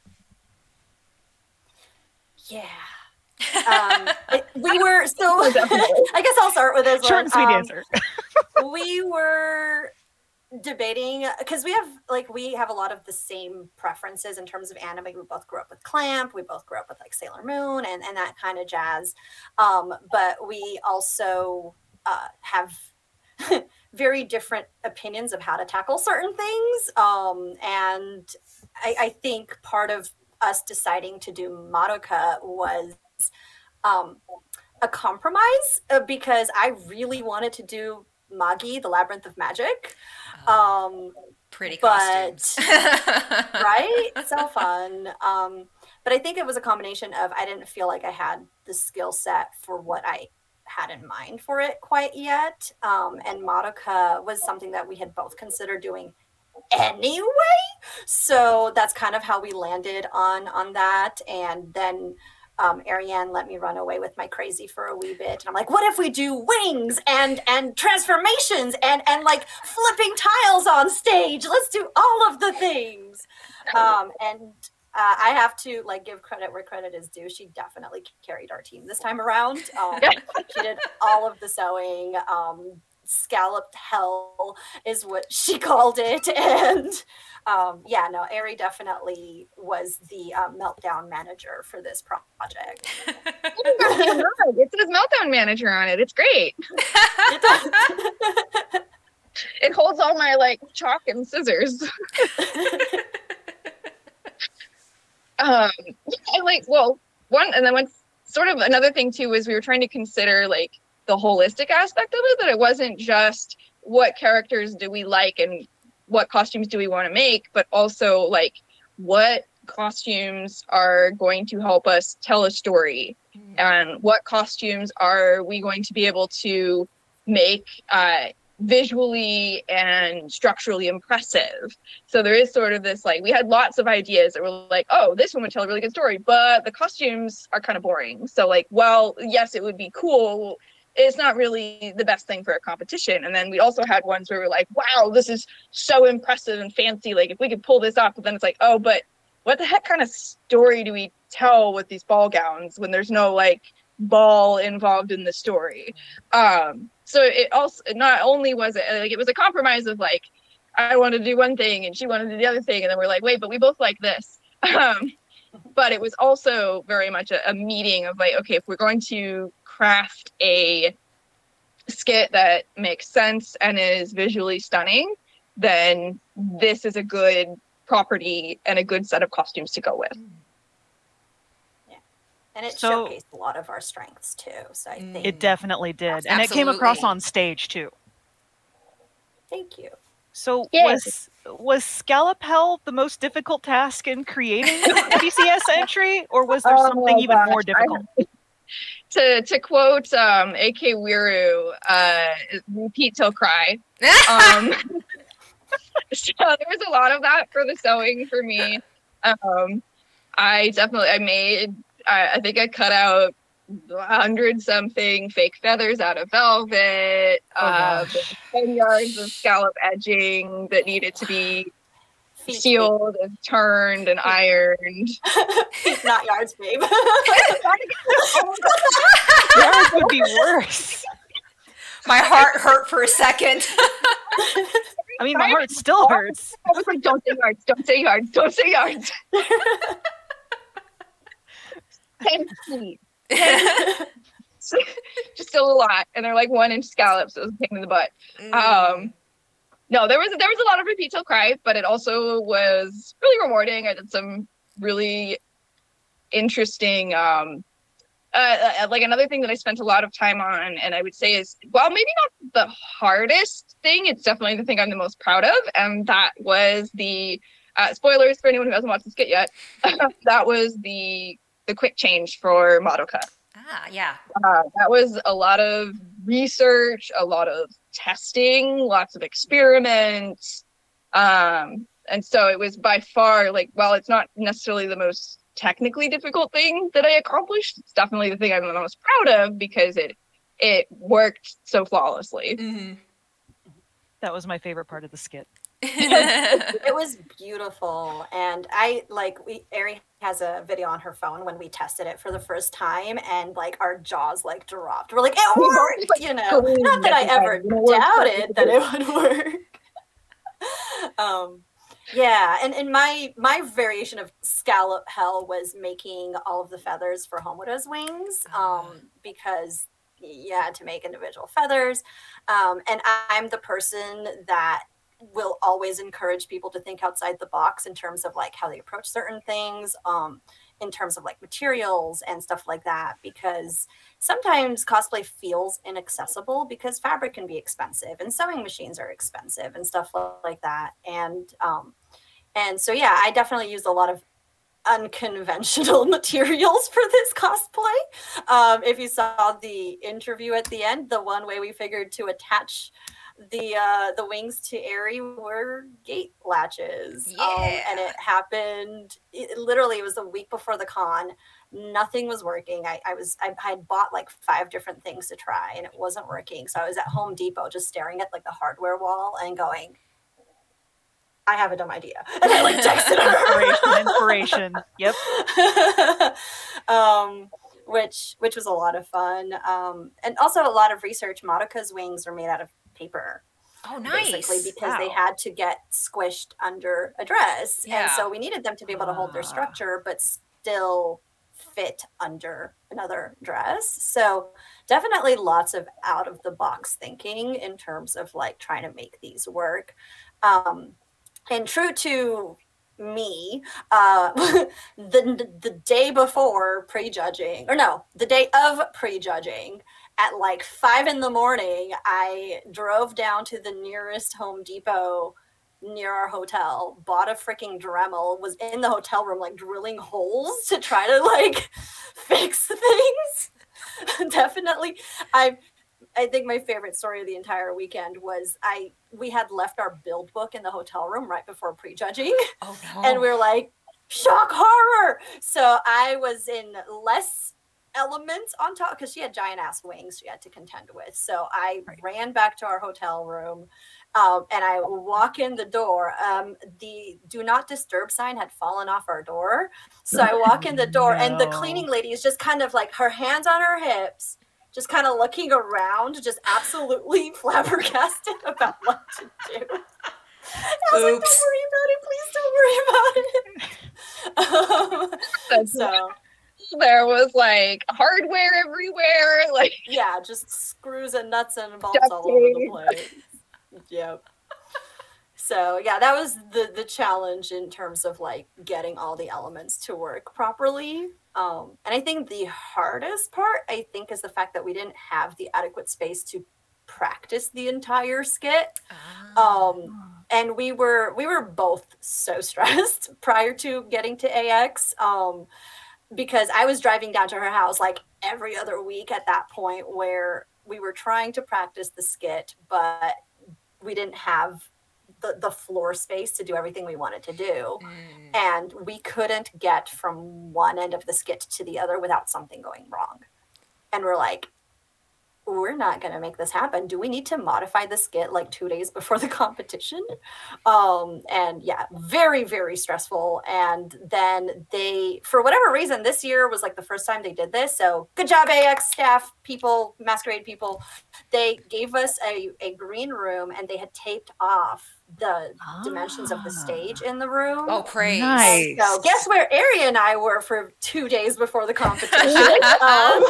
S3: Yeah. um, it, we were, so I guess I'll start with this
S1: Short
S3: one.
S1: and sweet
S3: um,
S1: answer.
S3: We were debating, because we have like we have a lot of the same preferences in terms of anime. We both grew up with Clamp, we both grew up with like Sailor Moon and, and that kind of jazz. Um, but we also uh, have very different opinions of how to tackle certain things. Um, and I, I think part of us deciding to do Madoka was um, a compromise, uh, because I really wanted to do Magi, the Labyrinth of Magic. Um,
S2: Pretty
S3: but,
S2: costumes.
S3: Right? So fun. Um, but I think it was a combination of I didn't feel like I had the skill set for what I had in mind for it quite yet. Um, and Madoka was something that we had both considered doing anyway. So that's kind of how we landed on on that. And then um, Ariane let me run away with my crazy for a wee bit. And I'm like, what if we do wings and and transformations and and like flipping tiles on stage? Let's do all of the things. Um, and uh, I have to like give credit where credit is due. She definitely carried our team this time around. Um, she did all of the sewing. Um, scalloped hell is what she called it. And um yeah no Ari definitely was the um, meltdown manager for this project.
S4: It says meltdown manager on it. It's great.
S3: It does.
S4: It holds all my like chalk and scissors. um I like well one and then one sort of another thing too is we were trying to consider like the holistic aspect of it, that it wasn't just what characters do we like and what costumes do we want to make, but also like what costumes are going to help us tell a story and what costumes are we going to be able to make uh, visually and structurally impressive. So there is sort of this, like, we had lots of ideas that were like, oh, this one would tell a really good story, but the costumes are kind of boring. So like, well, yes, it would be cool. It's not really the best thing for a competition. And then we also had ones where we're like, wow, this is so impressive and fancy. Like if we could pull this off, but then it's like, oh, but what the heck kind of story do we tell with these ball gowns when there's no like ball involved in the story? Um, so it also, not only was it like, it was a compromise of like, I wanted to do one thing and she wanted to do the other thing. And then we're like, wait, but we both like this. Um, but it was also very much a, a meeting of like, okay, if we're going to craft a skit that makes sense and is visually stunning, then this is a good property and a good set of costumes to go with.
S3: Yeah, and it
S1: So-
S3: showcased a lot of our strengths too. So I think
S1: It definitely did. And it came across
S2: Absolutely.
S1: on stage too.
S3: thank you.
S1: So
S4: Yes.
S1: was was Scallop Hell the most difficult task in creating the B C S entry, or was there
S4: Oh,
S1: something even
S4: gosh,
S1: more
S4: I-
S1: difficult?
S4: To to quote um, A K Wiru, uh, repeat till cry. Um, so there was a lot of that for the sewing for me. Um, I definitely, I made, I, I think I cut out a hundred something fake feathers out of velvet,
S1: Oh,
S4: uh,
S1: gosh.
S4: ten yards of scallop edging that needed to be
S3: Feet,
S4: sealed and turned and ironed.
S3: feet, not yards, babe.
S1: Yours would be worse.
S2: My heart hurt for a second.
S1: I mean, my heart still hurts.
S4: I was like, don't say yards, don't say yards, don't say yards. Ten feet. Just still a lot. And they're like one inch scallops, so it was a pain in the butt. Um, no, there was there was a lot of repeat till cry, but it also was really rewarding. I did some really interesting um uh, uh, like another thing that I spent a lot of time on, and I would say is, well, maybe not the hardest thing, it's definitely the thing I'm the most proud of, and that was the uh, spoilers for anyone who hasn't watched the skit yet. That was the the quick change for Madoka.
S2: Ah, yeah.
S4: Uh, that was a lot of research, a lot of testing, lots of experiments. Um, and so it was by far, like, while it's not necessarily the most technically difficult thing that I accomplished, it's definitely the thing I'm the most proud of because it it worked so flawlessly.
S2: Mhm.
S1: That was my favorite part of the skit.
S3: It was beautiful, and I like we Ari has a video on her phone when we tested it for the first time, and like our jaws like dropped. We're like, it worked, you know. Not that I ever doubted that it would work. um, yeah, and and my my variation of Scallop Hell was making all of the feathers for Homoda's wings, um, because you had to make individual feathers, um, and I'm the person that will always encourage people to think outside the box in terms of like how they approach certain things, um, in terms of like materials and stuff like that, because sometimes cosplay feels inaccessible because fabric can be expensive and sewing machines are expensive and stuff like that. And um, and so yeah, I definitely used a lot of unconventional materials for this cosplay. Um, if you saw the interview at the end, the one way we figured to attach the uh the wings to Aerie were gate latches.
S2: Yeah.
S3: Um, and it happened it, literally it was the week before the con. Nothing was working. I, I was I had bought like five different things to try and it wasn't working. So I was at Home Depot just staring at like the hardware wall and going, I have a dumb idea. And I like texted her.
S1: Inspiration, inspiration. Yep.
S3: um which which was a lot of fun. Um and also a lot of research. Madoka's wings are made out of paper,
S2: Oh, nice.
S3: basically, because they
S1: Wow.
S3: had to get squished under a dress. And
S2: Yeah.
S3: so we needed them to be able to hold their
S1: Ah.
S3: structure, but still fit under another dress. So definitely lots of out of the box thinking in terms of like trying to make these work. Um, and true to me, uh, the, the day before prejudging, or no, the day of prejudging, at like five in the morning, I drove down to the nearest Home Depot near our hotel, bought a freaking Dremel, was in the hotel room like drilling holes to try to like fix things. Definitely. I I think my favorite story of the entire weekend was I we had left our build book in the hotel room right before prejudging.
S2: Oh no.
S3: And we were like, shock horror. So I was in less elements on top because she had giant ass wings she had to contend with. So I right. ran back to our hotel room um, and I walk in the door. Um, the do not disturb sign had fallen off our door. So I walk in the door no. and the cleaning lady is just kind of like her hands on her hips, just kind of looking around, just absolutely flabbergasted about what to do. I was Oops. like, don't worry about it. Please don't worry about it. um, so
S4: there was like hardware everywhere. Like
S3: yeah, just screws and nuts and bolts all over the place. Yep. So yeah, that was the the challenge in terms of like getting all the elements to work properly. Um, and I think the hardest part, I think, is the fact that we didn't have the adequate space to practice the entire skit. Oh. Um, and we were we were both so stressed prior to getting to A X um, because I was driving down to her house like every other week at that point where we were trying to practice the skit, but we didn't have the, the floor space to do everything we wanted to do. Mm. And we couldn't get from one end of the skit to the other without something going wrong. And we're like, we're not going to make this happen. Do we need to modify the skit like two days before the competition? Um, and yeah, very, very stressful. And then they, for whatever reason, this year was like the first time they did this. So good job, A X staff, people, Masquerade people. They gave us a, a green room and they had taped off the ah. dimensions of the stage in the room.
S2: Oh, praise.
S1: Nice.
S3: So guess where Ari and I were for two days before the competition? um,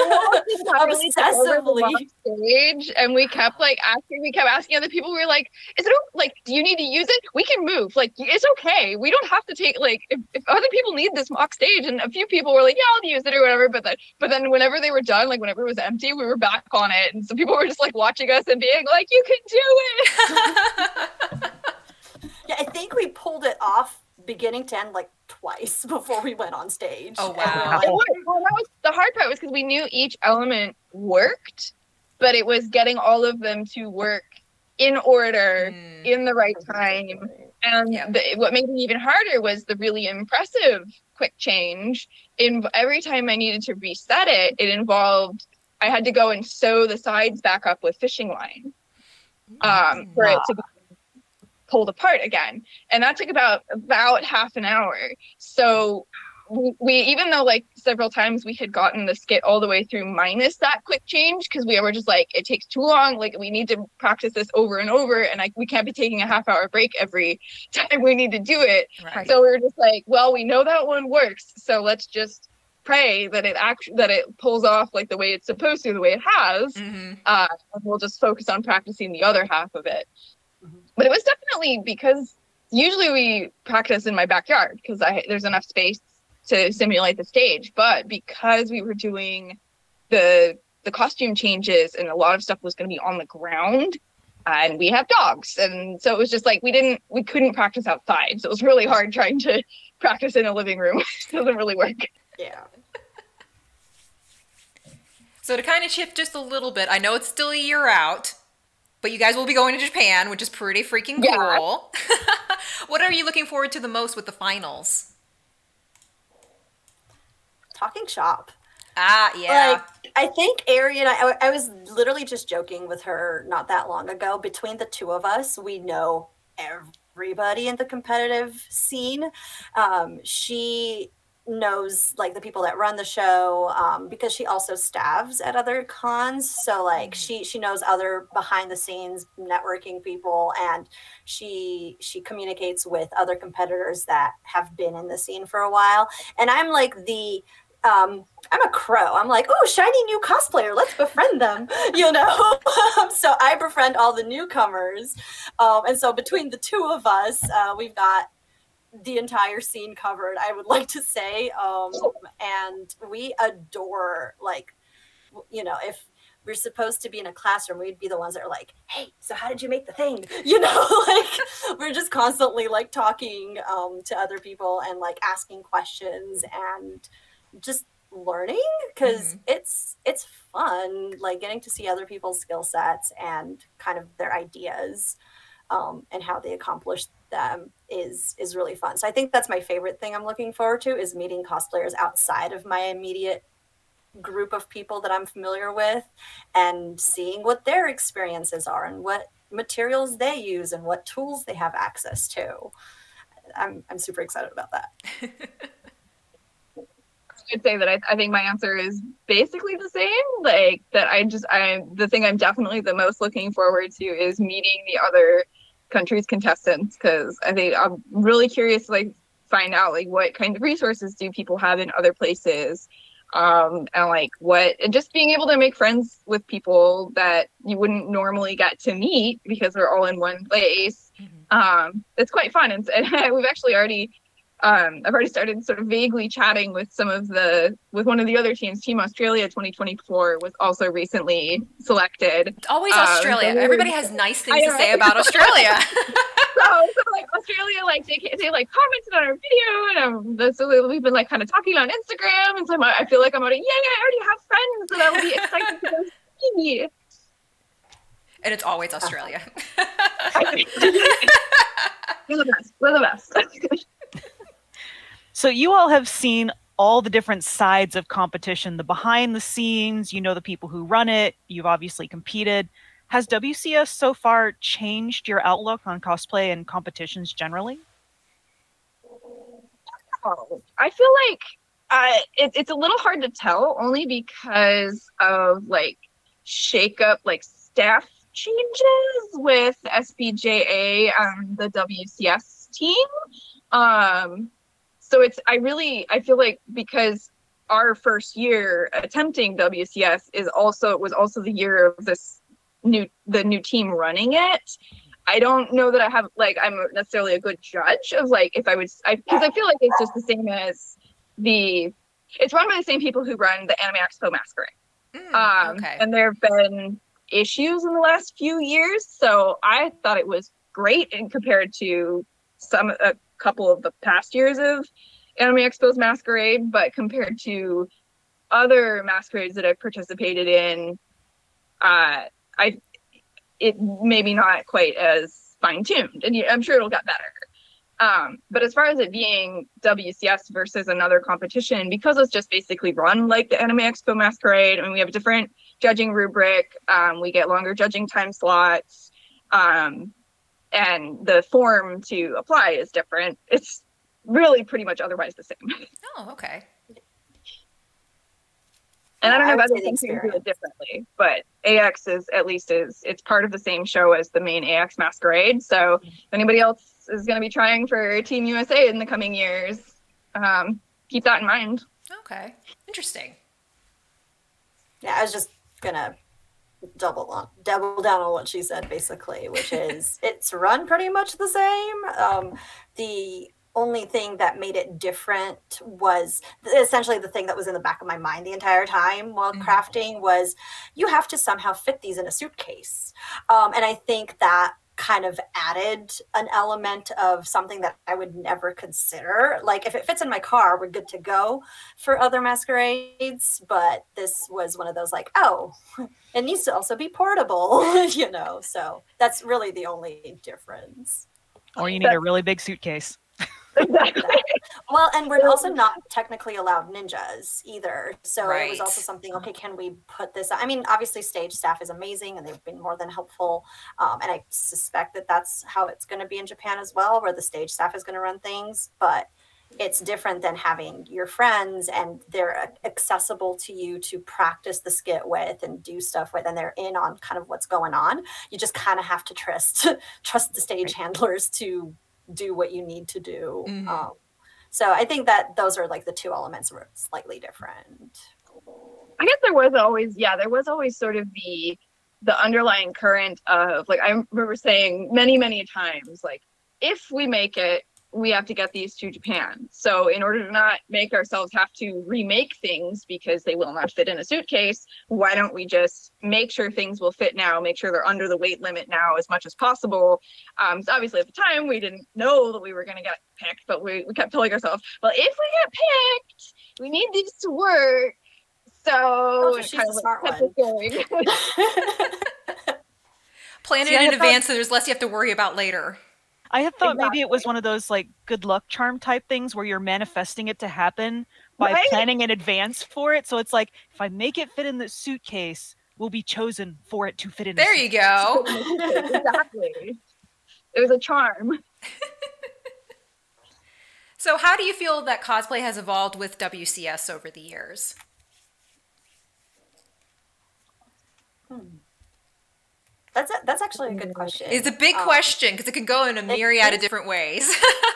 S3: obsessively.
S4: Stage, and we kept like asking, we kept asking other people, we were like, is it like, do you need to use it? We can move. Like, it's okay. We don't have to take, like, if, if other people need this mock stage, and a few people were like, yeah, I'll use it or whatever. But then, but then whenever they were done, like whenever it was empty, we were back on it. And so people were just like watching us and being like, you can do it.
S3: Yeah, I think we pulled it off beginning to end like twice before we went on stage.
S2: Oh, wow.
S3: Like,
S4: it was, well, that was, the hard part was because we knew each element worked, but it was getting all of them to work in order, mm. in the right time. And yeah. the, what made it even harder was the really impressive quick change. In every time I needed to reset it, it involved, I had to go and sew the sides back up with fishing line um, for wow. it to be pulled apart again. And that took about about half an hour. So we, we even though like several times we had gotten the skit all the way through minus that quick change, because we were just like, it takes too long, like we need to practice this over and over, and like we can't be taking a half hour break every time we need to do it. Right. So we were just like, well, we know that one works, so let's just pray that it actually that it pulls off like the way it's supposed to, the way it has. Mm-hmm. uh and we'll just focus on practicing the other half of it. Mm-hmm. But it was definitely because usually we practice in my backyard because I there's enough space to simulate the stage, but because we were doing the the costume changes and a lot of stuff was going to be on the ground, and we have dogs, and so it was just like we didn't we couldn't practice outside, so it was really hard trying to practice in a living room. It doesn't really work.
S3: Yeah.
S2: So to kind of shift just a little bit, I know it's still a year out, but you guys will be going to Japan, which is pretty freaking cool. Yeah. What are you looking forward to the most with the finals?
S3: Talking shop.
S2: Ah, yeah.
S3: Like, I think Ari and I, I was literally just joking with her not that long ago. Between the two of us, we know everybody in the competitive scene. Um, she knows like the people that run the show um, because she also staffs at other cons. So like she she knows other behind the scenes networking people, and she she communicates with other competitors that have been in the scene for a while. And I'm like the um I'm a crow. I'm like, oh, shiny new cosplayer, let's befriend them, you know. So I befriend all the newcomers, um, and so between the two of us, uh, we've got the entire scene covered, I would like to say, um, and we adore, like, you know, if we're supposed to be in a classroom, we'd be the ones that are like, hey, so how did you make the thing? You know, like we're just constantly like talking um, to other people and like asking questions and just learning, because mm-hmm. it's it's fun, like getting to see other people's skill sets and kind of their ideas um, and how they accomplish them is is really fun. So I think that's my favorite thing I'm looking forward to, is meeting cosplayers outside of my immediate group of people that I'm familiar with and seeing what their experiences are and what materials they use and what tools they have access to. I'm I'm super excited about that.
S4: I'd say that I, I think my answer is basically the same. Like that, I just I the thing I'm definitely the most looking forward to is meeting the other countries' contestants, because I think I'm really curious to like find out like what kind of resources do people have in other places, um, and like what and just being able to make friends with people that you wouldn't normally get to meet because they're all in one place. Mm-hmm. Um, it's quite fun, and, and we've actually already. Um, I've already started sort of vaguely chatting with some of the, with one of the other teams. Team Australia twenty twenty-four was also recently selected.
S2: It's always Australia. Um, so Everybody has nice things to say about Australia.
S4: so, so like Australia, like they, they like commented on our video, and um, so we've been like kind of talking on Instagram, and so I'm, I feel like I'm already, yeah, I already have friends that I will be excited to go see.
S2: And it's always Australia.
S4: We're the best. We're the best.
S1: So you all have seen all the different sides of competition, the behind the scenes, you know, the people who run it, you've obviously competed. Has W C S so far changed your outlook on cosplay and competitions generally?
S4: Oh, I feel like uh, it, it's a little hard to tell, only because of like shake up, like staff changes with S B J A and the W C S team. Um, So it's, I really, I feel like because our first year attempting W C S is also, it was also the year of this new, the new team running it. I don't know that I have, like, I'm necessarily a good judge of like, if I would, I, because I feel like it's just the same as the, it's run by the same people who run the Anime Expo Masquerade. Mm, um, okay. And there have been issues in the last few years. So I thought it was great and compared to some, uh, couple of the past years of Anime Expo's Masquerade, but compared to other masquerades that I've participated in, uh, I it maybe not quite as fine-tuned, and I'm sure it'll get better. Um, but as far as it being W C S versus another competition, because it's just basically run like the Anime Expo Masquerade, I mean, we have a different judging rubric, um, we get longer judging time slots, um, and the form to apply is different. It's really pretty much otherwise the same.
S2: Oh, okay.
S4: And yeah, I don't know if other things do it differently, but A X is at least is it's part of the same show as the main A X Masquerade. So if anybody else is going to be trying for Team U S A in the coming years, um, keep that in mind.
S2: Okay, interesting.
S3: Yeah, I was just gonna double on double down on what she said, basically, which is it's run pretty much the same. Um, the only thing that made it different was essentially the thing that was in the back of my mind the entire time while mm-hmm. crafting was you have to somehow fit these in a suitcase. Um, and I think that kind of added an element of something that I would never consider. Like if it fits in my car, we're good to go for other masquerades. But this was one of those like, oh, it needs to also be portable, you know? So that's really the only difference.
S1: Or you need a really big suitcase.
S3: Exactly. Well, and we're also not technically allowed ninjas either. So right. It was also something, okay, can we put this? I mean, obviously stage staff is amazing and they've been more than helpful. Um, and I suspect that that's how it's going to be in Japan as well, where the stage staff is going to run things. But it's different than having your friends and they're accessible to you to practice the skit with and do stuff with, and they're in on kind of what's going on. You just kind of have to trust, trust the stage right. handlers to do what you need to do. Mm-hmm. Um, so I think that those are like the two elements were slightly different.
S4: I guess there was always, yeah, there was always sort of the, the underlying current of like, I remember saying many, many times, like, if we make it, we have to get these to Japan. So in order to not make ourselves have to remake things because they will not fit in a suitcase, why don't we just make sure things will fit now, make sure they're under the weight limit now as much as possible. Um, so obviously at the time we didn't know that we were going to get picked, but we, we kept telling ourselves, well, if we get picked, we need these to work. So
S3: Oh, so
S4: it
S3: she's
S4: kind
S3: the
S4: of
S3: smart
S4: kept
S3: one.
S4: it going.
S2: Plan
S1: See,
S2: it
S1: I
S2: in
S1: had thought-
S2: advance so there's less you have to worry about later.
S1: I had thought maybe it was
S4: Exactly.
S1: one of those like good luck charm type things where you're manifesting it to happen by
S4: Right?
S1: planning in advance for it. So it's like, if I make it fit in the suitcase, we'll be chosen for it to fit in.
S2: There
S1: a
S2: you go.
S4: Exactly. It was a charm.
S2: So how do you feel that cosplay has evolved with W C S over the years?
S3: Hmm. That's a, that's actually a good question.
S2: It's a big
S3: Um,
S2: question because it could go in a myriad of
S3: is.
S2: different ways.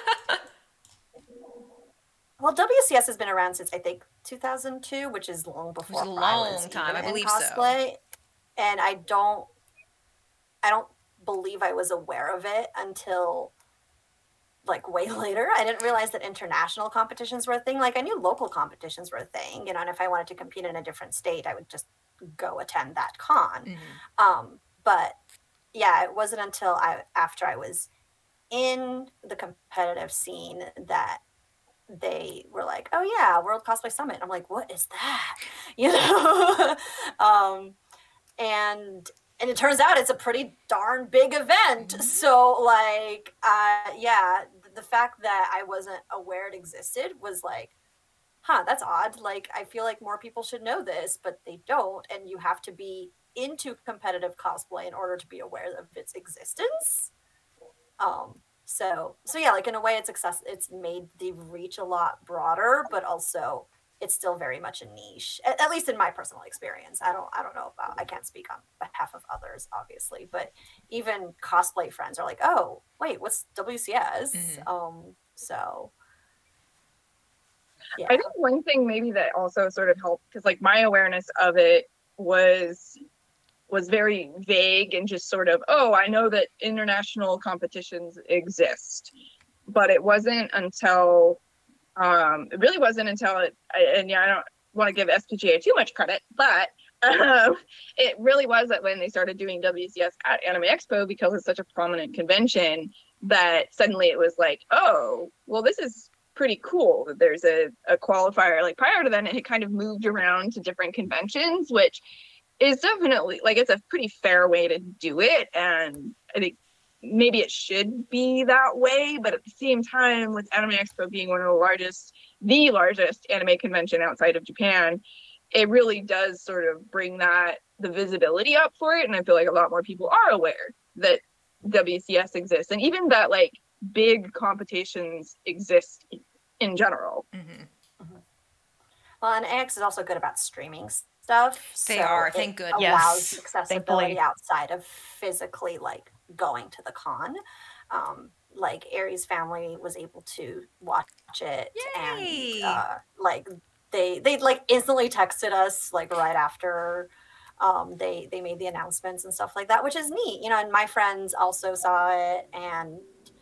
S3: Well, W C S has been around since I think two thousand two, which is long before
S2: a
S3: I
S2: long
S3: was
S2: time,
S3: even
S2: I
S3: in
S2: believe so.
S3: cosplay. And I don't, I don't believe I was aware of it until like way later. I didn't realize that international competitions were a thing. Like I knew local competitions were a thing, you know, and if I wanted to compete in a different state, I would just go attend that con.
S2: Mhm.
S3: Um, but yeah, it wasn't until I after I was in the competitive scene that they were like, "Oh yeah, World Cosplay Summit." I'm like, "What is that?" You know, um, and and it turns out it's a pretty darn big event.
S2: Mhm.
S3: So like, uh, yeah, the fact that I wasn't aware it existed was like, huh, that's odd. Like, I feel like more people should know this, but they don't, and you have to be into competitive cosplay in order to be aware of its existence. Um, so, so yeah, like in a way, it's access. It's made the reach a lot broader, but also it's still very much a niche. At, at least in my personal experience. I don't, I don't know about. I can't speak on behalf of others, obviously, but even cosplay friends are like, "Oh, wait, what's W C S?"
S2: Mhm.
S3: Um, so. Yeah.
S4: I think one thing maybe that also sort of helped because like my awareness of it was was very vague and just sort of, oh, I know that international competitions exist, but it wasn't until um it really wasn't until it and yeah I don't want to give S P G A too much credit, but um, it really was that when they started doing W C S at Anime Expo, because it's such a prominent convention, that suddenly it was like, oh, well, this is pretty cool that there's a, a qualifier. Like prior to then, it had kind of moved around to different conventions, which is definitely like it's a pretty fair way to do it. And I think maybe it should be that way, but at the same time, with Anime Expo being one of the largest, the largest anime convention outside of Japan, it really does sort of bring that the visibility up for it. And I feel like a lot more people are aware that W C S exists, and even that like big competitions exist in general.
S2: Mhm.
S3: Mhm. Well, and A X is also good about streaming stuff.
S2: They
S3: so
S2: are,
S3: it
S2: thank goodness.
S3: Allows
S1: Yes,
S3: accessibility
S1: thankfully.
S3: outside of physically like going to the con. Um, like Aries family was able to watch it,
S2: Yay!
S3: and uh, like they they like instantly texted us like right after um, they they made the announcements and stuff like that, which is neat, you know. And my friends also saw it, and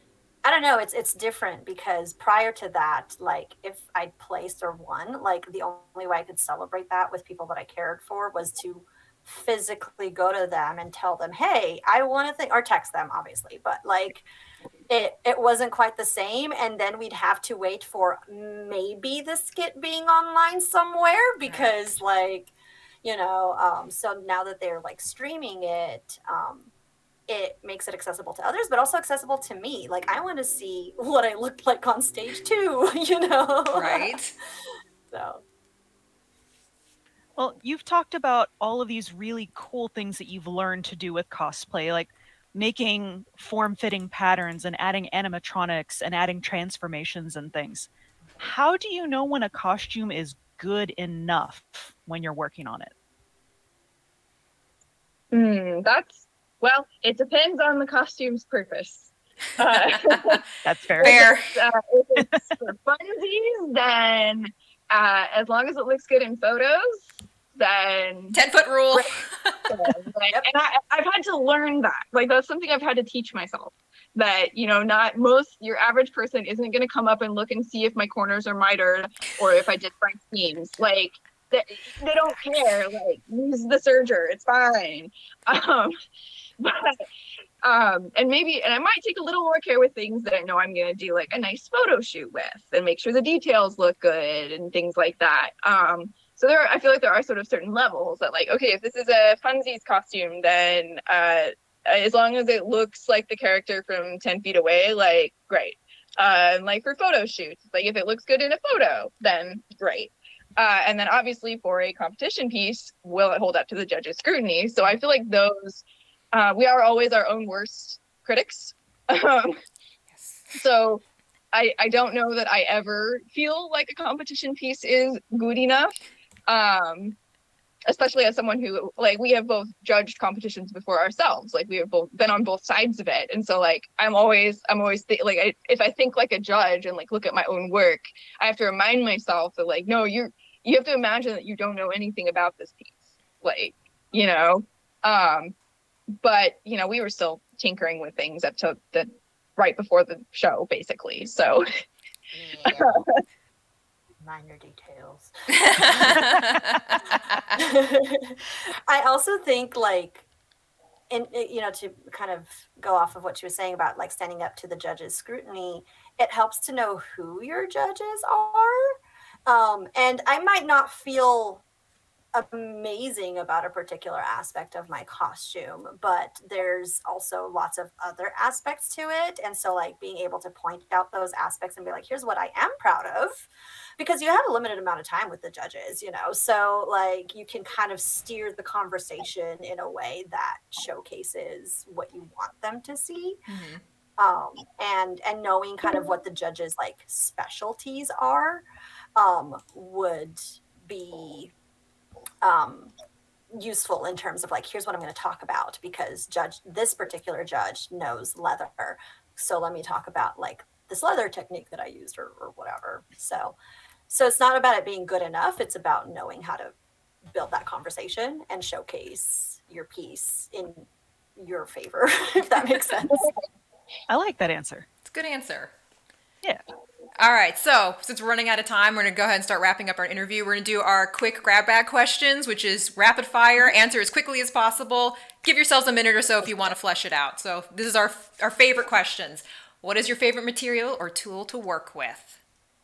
S3: I don't know, it's it's different because prior to that, like if I'd placed or won, like the only way I could celebrate that with people that I cared for was to physically go to them and tell them, hey, I want to think, or text them obviously, but like it it wasn't quite the same. And then we'd have to wait for maybe the skit being online somewhere because like, you know, um, so now that they're like streaming it, um, it makes it accessible to others, but also accessible to me. Like I want to see what I looked like on stage too, you know?
S2: Right.
S3: So.
S1: Well, you've talked about all of these really cool things that you've learned to do with cosplay, like making form-fitting patterns and adding animatronics and adding transformations and things. How do you know when a costume is good enough when you're working on it?
S4: Hmm, that's, well, it depends on the costume's purpose. Uh,
S1: That's fair.
S2: Fair.
S4: If it's, uh, if it's for funsies, then uh, as long as it looks good in photos, then
S2: ten foot rule.
S4: like, and I, I've had to learn that. Like that's something I've had to teach myself. that, you know, not most, your average person isn't going to come up and look and see if my corners are mitered or if I did Frank seams. Like, they, they don't care. Like, use the serger, it's fine. Um, but, um, and maybe, and I might take a little more care with things that I know I'm going to do like a nice photo shoot with and make sure the details look good and things like that. Um, so there, are, I feel like there are sort of certain levels that like, okay, if this is a funsies costume, then uh, as long as it looks like the character from ten feet away, like, great. Uh, and like for photo shoots, like if it looks good in a photo, then great. Uh, and then obviously for a competition piece, will it hold up to the judges' scrutiny? So I feel like those, uh, we are always our own worst critics. Um, so I, I don't know that I ever feel like a competition piece is good enough. Um, especially as someone who, like, we have both judged competitions before ourselves. Like, we have both been on both sides of it. And so, like, I'm always, I'm always, th- like, I, if I think like a judge and, like, look at my own work, I have to remind myself that, like, no, you're, you have to imagine that you don't know anything about this piece. Like, you know, um, but, you know, we were still tinkering with things up to the, right before the show, basically. So.
S3: Yeah. Minor details. I also think, like, and you know, to kind of go off of what she was saying about like standing up to the judges' scrutiny, it helps to know who your judges are. Um, and I might not feel amazing about a particular aspect of my costume, but there's also lots of other aspects to it. And so like being able to point out those aspects and be like, here's what I am proud of, because you have a limited amount of time with the judges, you know, so like you can kind of steer the conversation in a way that showcases what you want them to see. Mm-hmm. Um, and and knowing kind of what the judges like specialties are um, would be um, useful in terms of like, here's what I'm going to talk about, because judge this particular judge knows leather, so let me talk about like this leather technique that I used or, or whatever. So so it's not about it being good enough, it's about knowing how to build that conversation and showcase your piece in your favor, if that makes sense.
S1: I like that answer.
S2: It's a good answer.
S1: Yeah.
S2: All right, so since we're running out of time, we're going to go ahead and start wrapping up our interview. We're going to do our quick grab bag questions, which is rapid fire, answer as quickly as possible. Give yourselves a minute or so if you want to flesh it out. So this is our our favorite questions. What is your favorite material or tool to work with?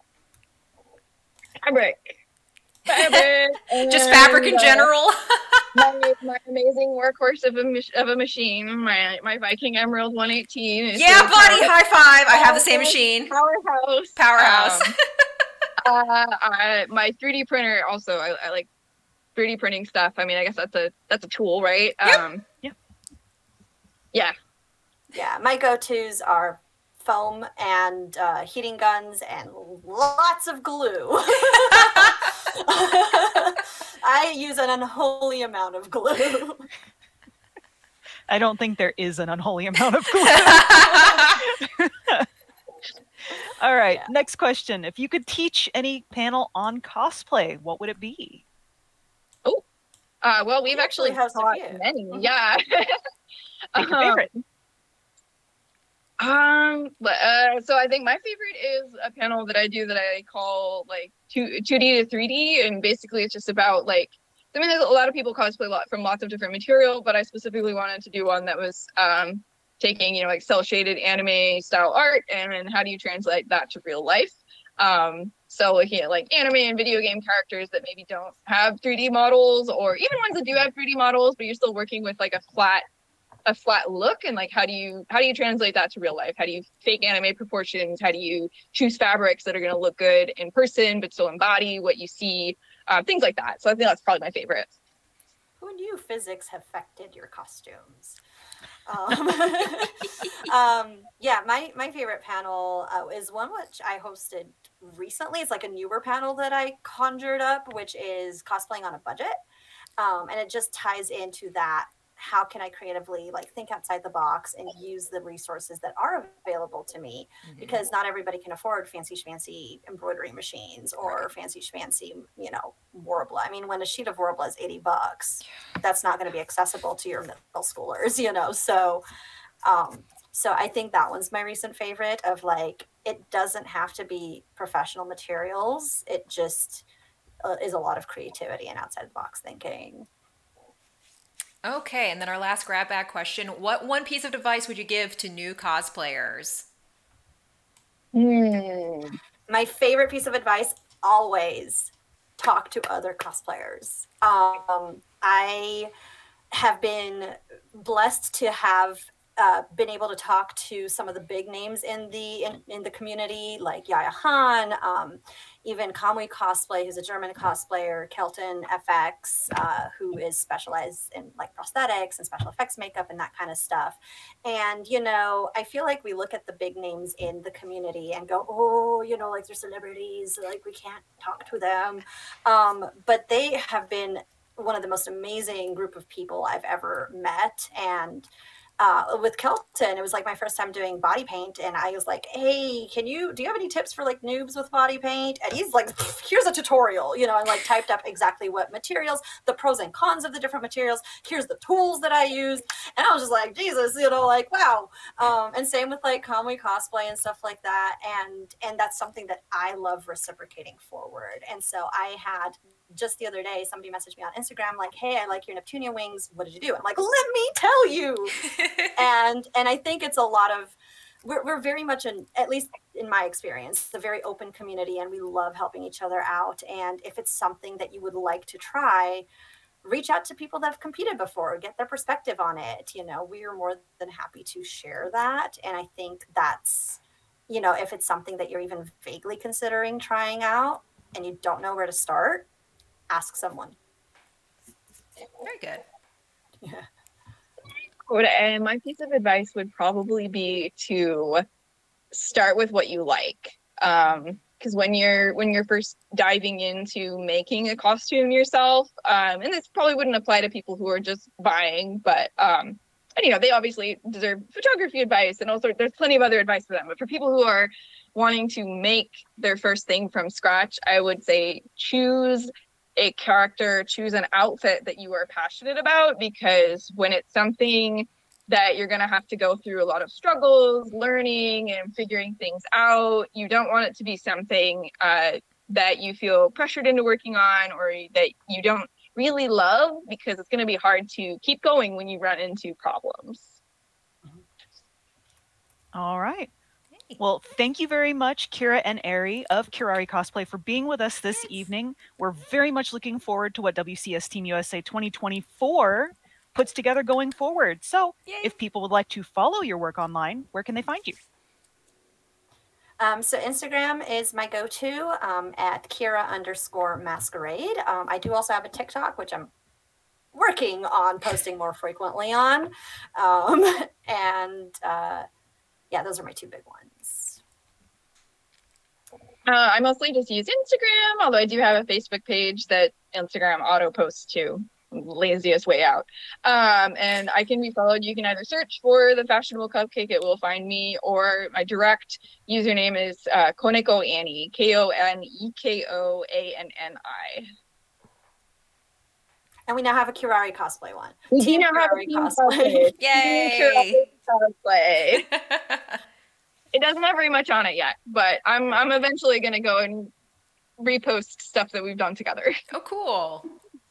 S4: Fabric. Fabric.
S2: Just fabric in
S4: uh,
S2: general?
S4: my, my amazing workhorse of a, of a machine, my my Viking Emerald one eighteen. Is
S2: Yeah, buddy, high five. I have the same machine.
S4: Powerhouse.
S2: Powerhouse.
S4: Um, uh, I, my three D printer also, I, I like three D printing stuff. I mean, I guess that's a that's a tool, right?
S2: Yep.
S4: Um,
S1: Yep.
S4: Yeah.
S3: Yeah, my go-tos are foam and uh, heating guns and lots of glue. I use an unholy amount of glue.
S1: I don't think there is an unholy amount of glue. All right, yeah. Next question. If you could teach any panel on cosplay, what would it be?
S4: Oh, uh, well, we've actually,
S3: actually
S4: taught many. Mm-hmm. Yeah.
S1: Pick your favorite.
S4: Um, uh, so I think my favorite is a panel that I do that I call like two, 2D to three D. And basically it's just about like, I mean, there's a lot of people cosplay a lot from lots of different material, but I specifically wanted to do one that was um, taking, you know, like cell shaded anime style art and how do you translate that to real life? Um, so looking at like anime and video game characters that maybe don't have three D models, or even ones that do have three D models, but you're still working with like a flat a flat look, and like how do you how do you translate that to real life? How do you fake anime proportions? How do you choose fabrics that are going to look good in person but still embody what you see? Uh, things like that. So I think that's probably my favorite.
S3: Who knew physics affected your costumes? Um, um, yeah, my my favorite panel uh, is one which I hosted recently. It's like a newer panel that I conjured up, which is cosplaying on a budget, um, and it just ties into that. How can I creatively like think outside the box and use the resources that are available to me? Mm-hmm. Because not everybody can afford fancy schmancy embroidery machines or right. fancy schmancy, you know, Worbla. I mean, when a sheet of Worbla is eighty bucks, that's not going to be accessible to your middle schoolers, you know? So, um, So I think that one's my recent favorite of like, it doesn't have to be professional materials. It just uh, is a lot of creativity and outside the box thinking.
S2: Okay, and then our last grab bag question. What one piece of advice would you give to new cosplayers?
S4: Hmm.
S3: My favorite piece of advice, always talk to other cosplayers. Um, I have been blessed to have uh, been able to talk to some of the big names in the in, in the community, like Yaya Han, um, even Kamui Cosplay, who's a German cosplayer, Kelton F X, uh, who is specialized in like prosthetics and special effects makeup and that kind of stuff. And you know, I feel like we look at the big names in the community and go, oh, you know, like they're celebrities, like we can't talk to them, um, but they have been one of the most amazing group of people I've ever met. And uh, with Kelton, it was like my first time doing body paint. And I was like, hey, can you, do you have any tips for like noobs with body paint? And he's like, here's a tutorial, you know, and like typed up exactly what materials, the pros and cons of the different materials. Here's the tools that I used. And I was just like, Jesus, you know, like, wow. Um, and same with like Kamui Cosplay and stuff like that. And, and that's something that I love reciprocating forward. And so I had just the other day, somebody messaged me on Instagram, like, hey, I like your Neptunia wings. What did you do? I'm like, let me tell you. and and I think it's a lot of, we're, we're very much, in, at least in my experience, a very open community, and we love helping each other out. And if it's something that you would like to try, reach out to people that have competed before, get their perspective on it. You know, we are more than happy to share that. And I think that's, you know, if it's something that you're even vaguely considering trying out and you don't know where to start, ask someone.
S2: Very good.
S3: Yeah.
S4: And my piece of advice would probably be to start with what you like. Um, because when you're when you're first diving into making a costume yourself, um, and this probably wouldn't apply to people who are just buying, but um, and you know, they obviously deserve photography advice, and also there's plenty of other advice for them. But for people who are wanting to make their first thing from scratch, I would say choose a character, choose an outfit that you are passionate about, because when it's something that you're going to have to go through a lot of struggles, learning and figuring things out, you don't want it to be something uh, that you feel pressured into working on, or that you don't really love, because it's going to be hard to keep going when you run into problems.
S1: All right. Well, thank you very much, Kira and Ari of Kirari Cosplay, for being with us this yes. evening. We're very much looking forward to what W C S Team U S A twenty twenty-four puts together going forward. So Yay. If people would like to follow your work online, where can they find you?
S3: Um, so Instagram is my go-to um, at Kira underscore masquerade. Um, I do also have a TikTok, which I'm working on posting more frequently on. Um, and uh, yeah, those are my two big ones.
S4: Uh, I mostly just use Instagram, although I do have a Facebook page that Instagram auto posts to. Laziest way out. Um, and I can be followed. You can either search for the Fashionable Cupcake, it will find me, or my direct username is uh, Koneko Annie, K O N E K O A N N I.
S3: And we now have a Kirari cosplay one.
S4: We Team do now have a Team cosplay. cosplay.
S2: Yay!
S4: Cosplay. It doesn't have very much on it yet, but I'm I'm eventually gonna go and repost stuff that we've done together.
S2: Oh, cool.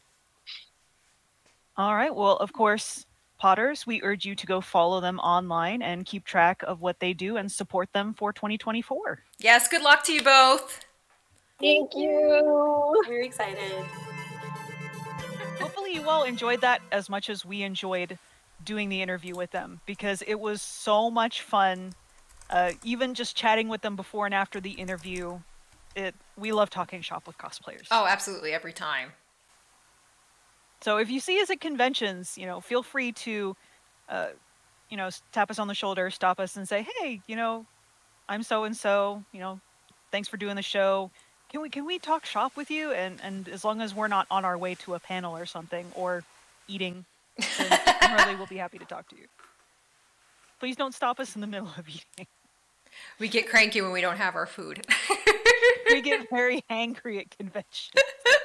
S1: All right. Well, of course, Potters, we urge you to go follow them online and keep track of what they do and support them for twenty twenty-four.
S2: Yes. Good luck to you both.
S4: Thank you.
S3: We're excited.
S1: Hopefully you all enjoyed that as much as we enjoyed doing the interview with them, because it was so much fun. Uh, even just chatting with them before and after the interview, it we love talking shop with cosplayers.
S2: Oh, absolutely. Every time.
S1: So if you see us at conventions, you know, feel free to, uh, you know, tap us on the shoulder, stop us and say, hey, you know, I'm so-and-so, you know, thanks for doing the show. Can we, can we talk shop with you? And, and as long as we're not on our way to a panel or something or eating, then Harley will be happy to talk to you. Please don't stop us in the middle of eating.
S2: We get cranky when we don't have our food.
S1: We get very angry at conventions.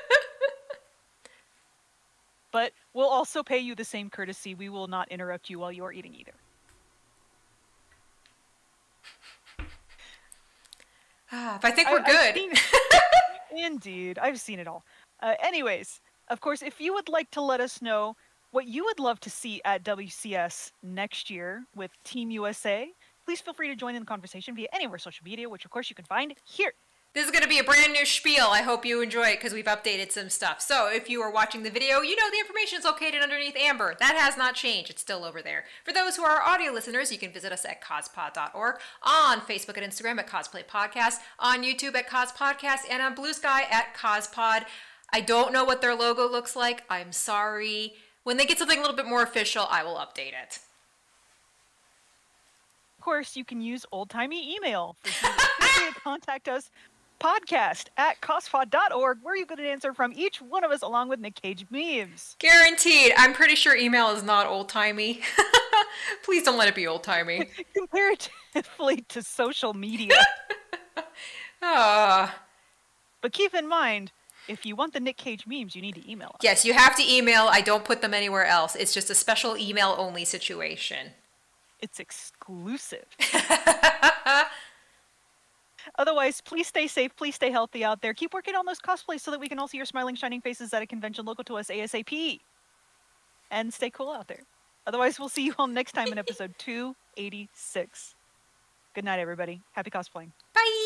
S1: But we'll also pay you the same courtesy. We will not interrupt you while you're eating either.
S2: Ah, but I think we're
S1: I- I've
S2: good.
S1: seen- Indeed, I've seen it all. Uh, anyways, of course, if you would like to let us know what you would love to see at W C S next year with Team U S A, please feel free to join in the conversation via any of our social media, which of course you can find here.
S2: This is going to be a brand new spiel. I hope you enjoy it because we've updated some stuff. So if you are watching the video, you know the information is located underneath Amber. That has not changed. It's still over there. For those who are audio listeners, you can visit us at cospod dot org, on Facebook and Instagram at Cosplay Podcast, on YouTube at Cos Podcast, and on Blue Sky at Cospod. I don't know what their logo looks like. I'm sorry. When they get something a little bit more official, I will update it.
S1: Of course, you can use old-timey email. Feel free to contact us, podcast at cospod dot org, where you get an answer from each one of us along with Nick Cage memes.
S2: Guaranteed. I'm pretty sure email is not old-timey. Please don't let it be old-timey.
S1: Comparatively to social media.
S2: Ah.
S1: But keep in mind, if you want the Nick Cage memes, you need to email us.
S2: Yes, you have to email. I don't put them anywhere else. It's just a special email-only situation.
S1: It's exclusive. Otherwise, please stay safe, please stay healthy out there. Keep working on those cosplays so that we can all see your smiling, shining faces at a convention local to us ASAP. And stay cool out there. Otherwise, we'll see you all next time in episode two eighty-six. Good night, everybody. Happy cosplaying.
S2: Bye!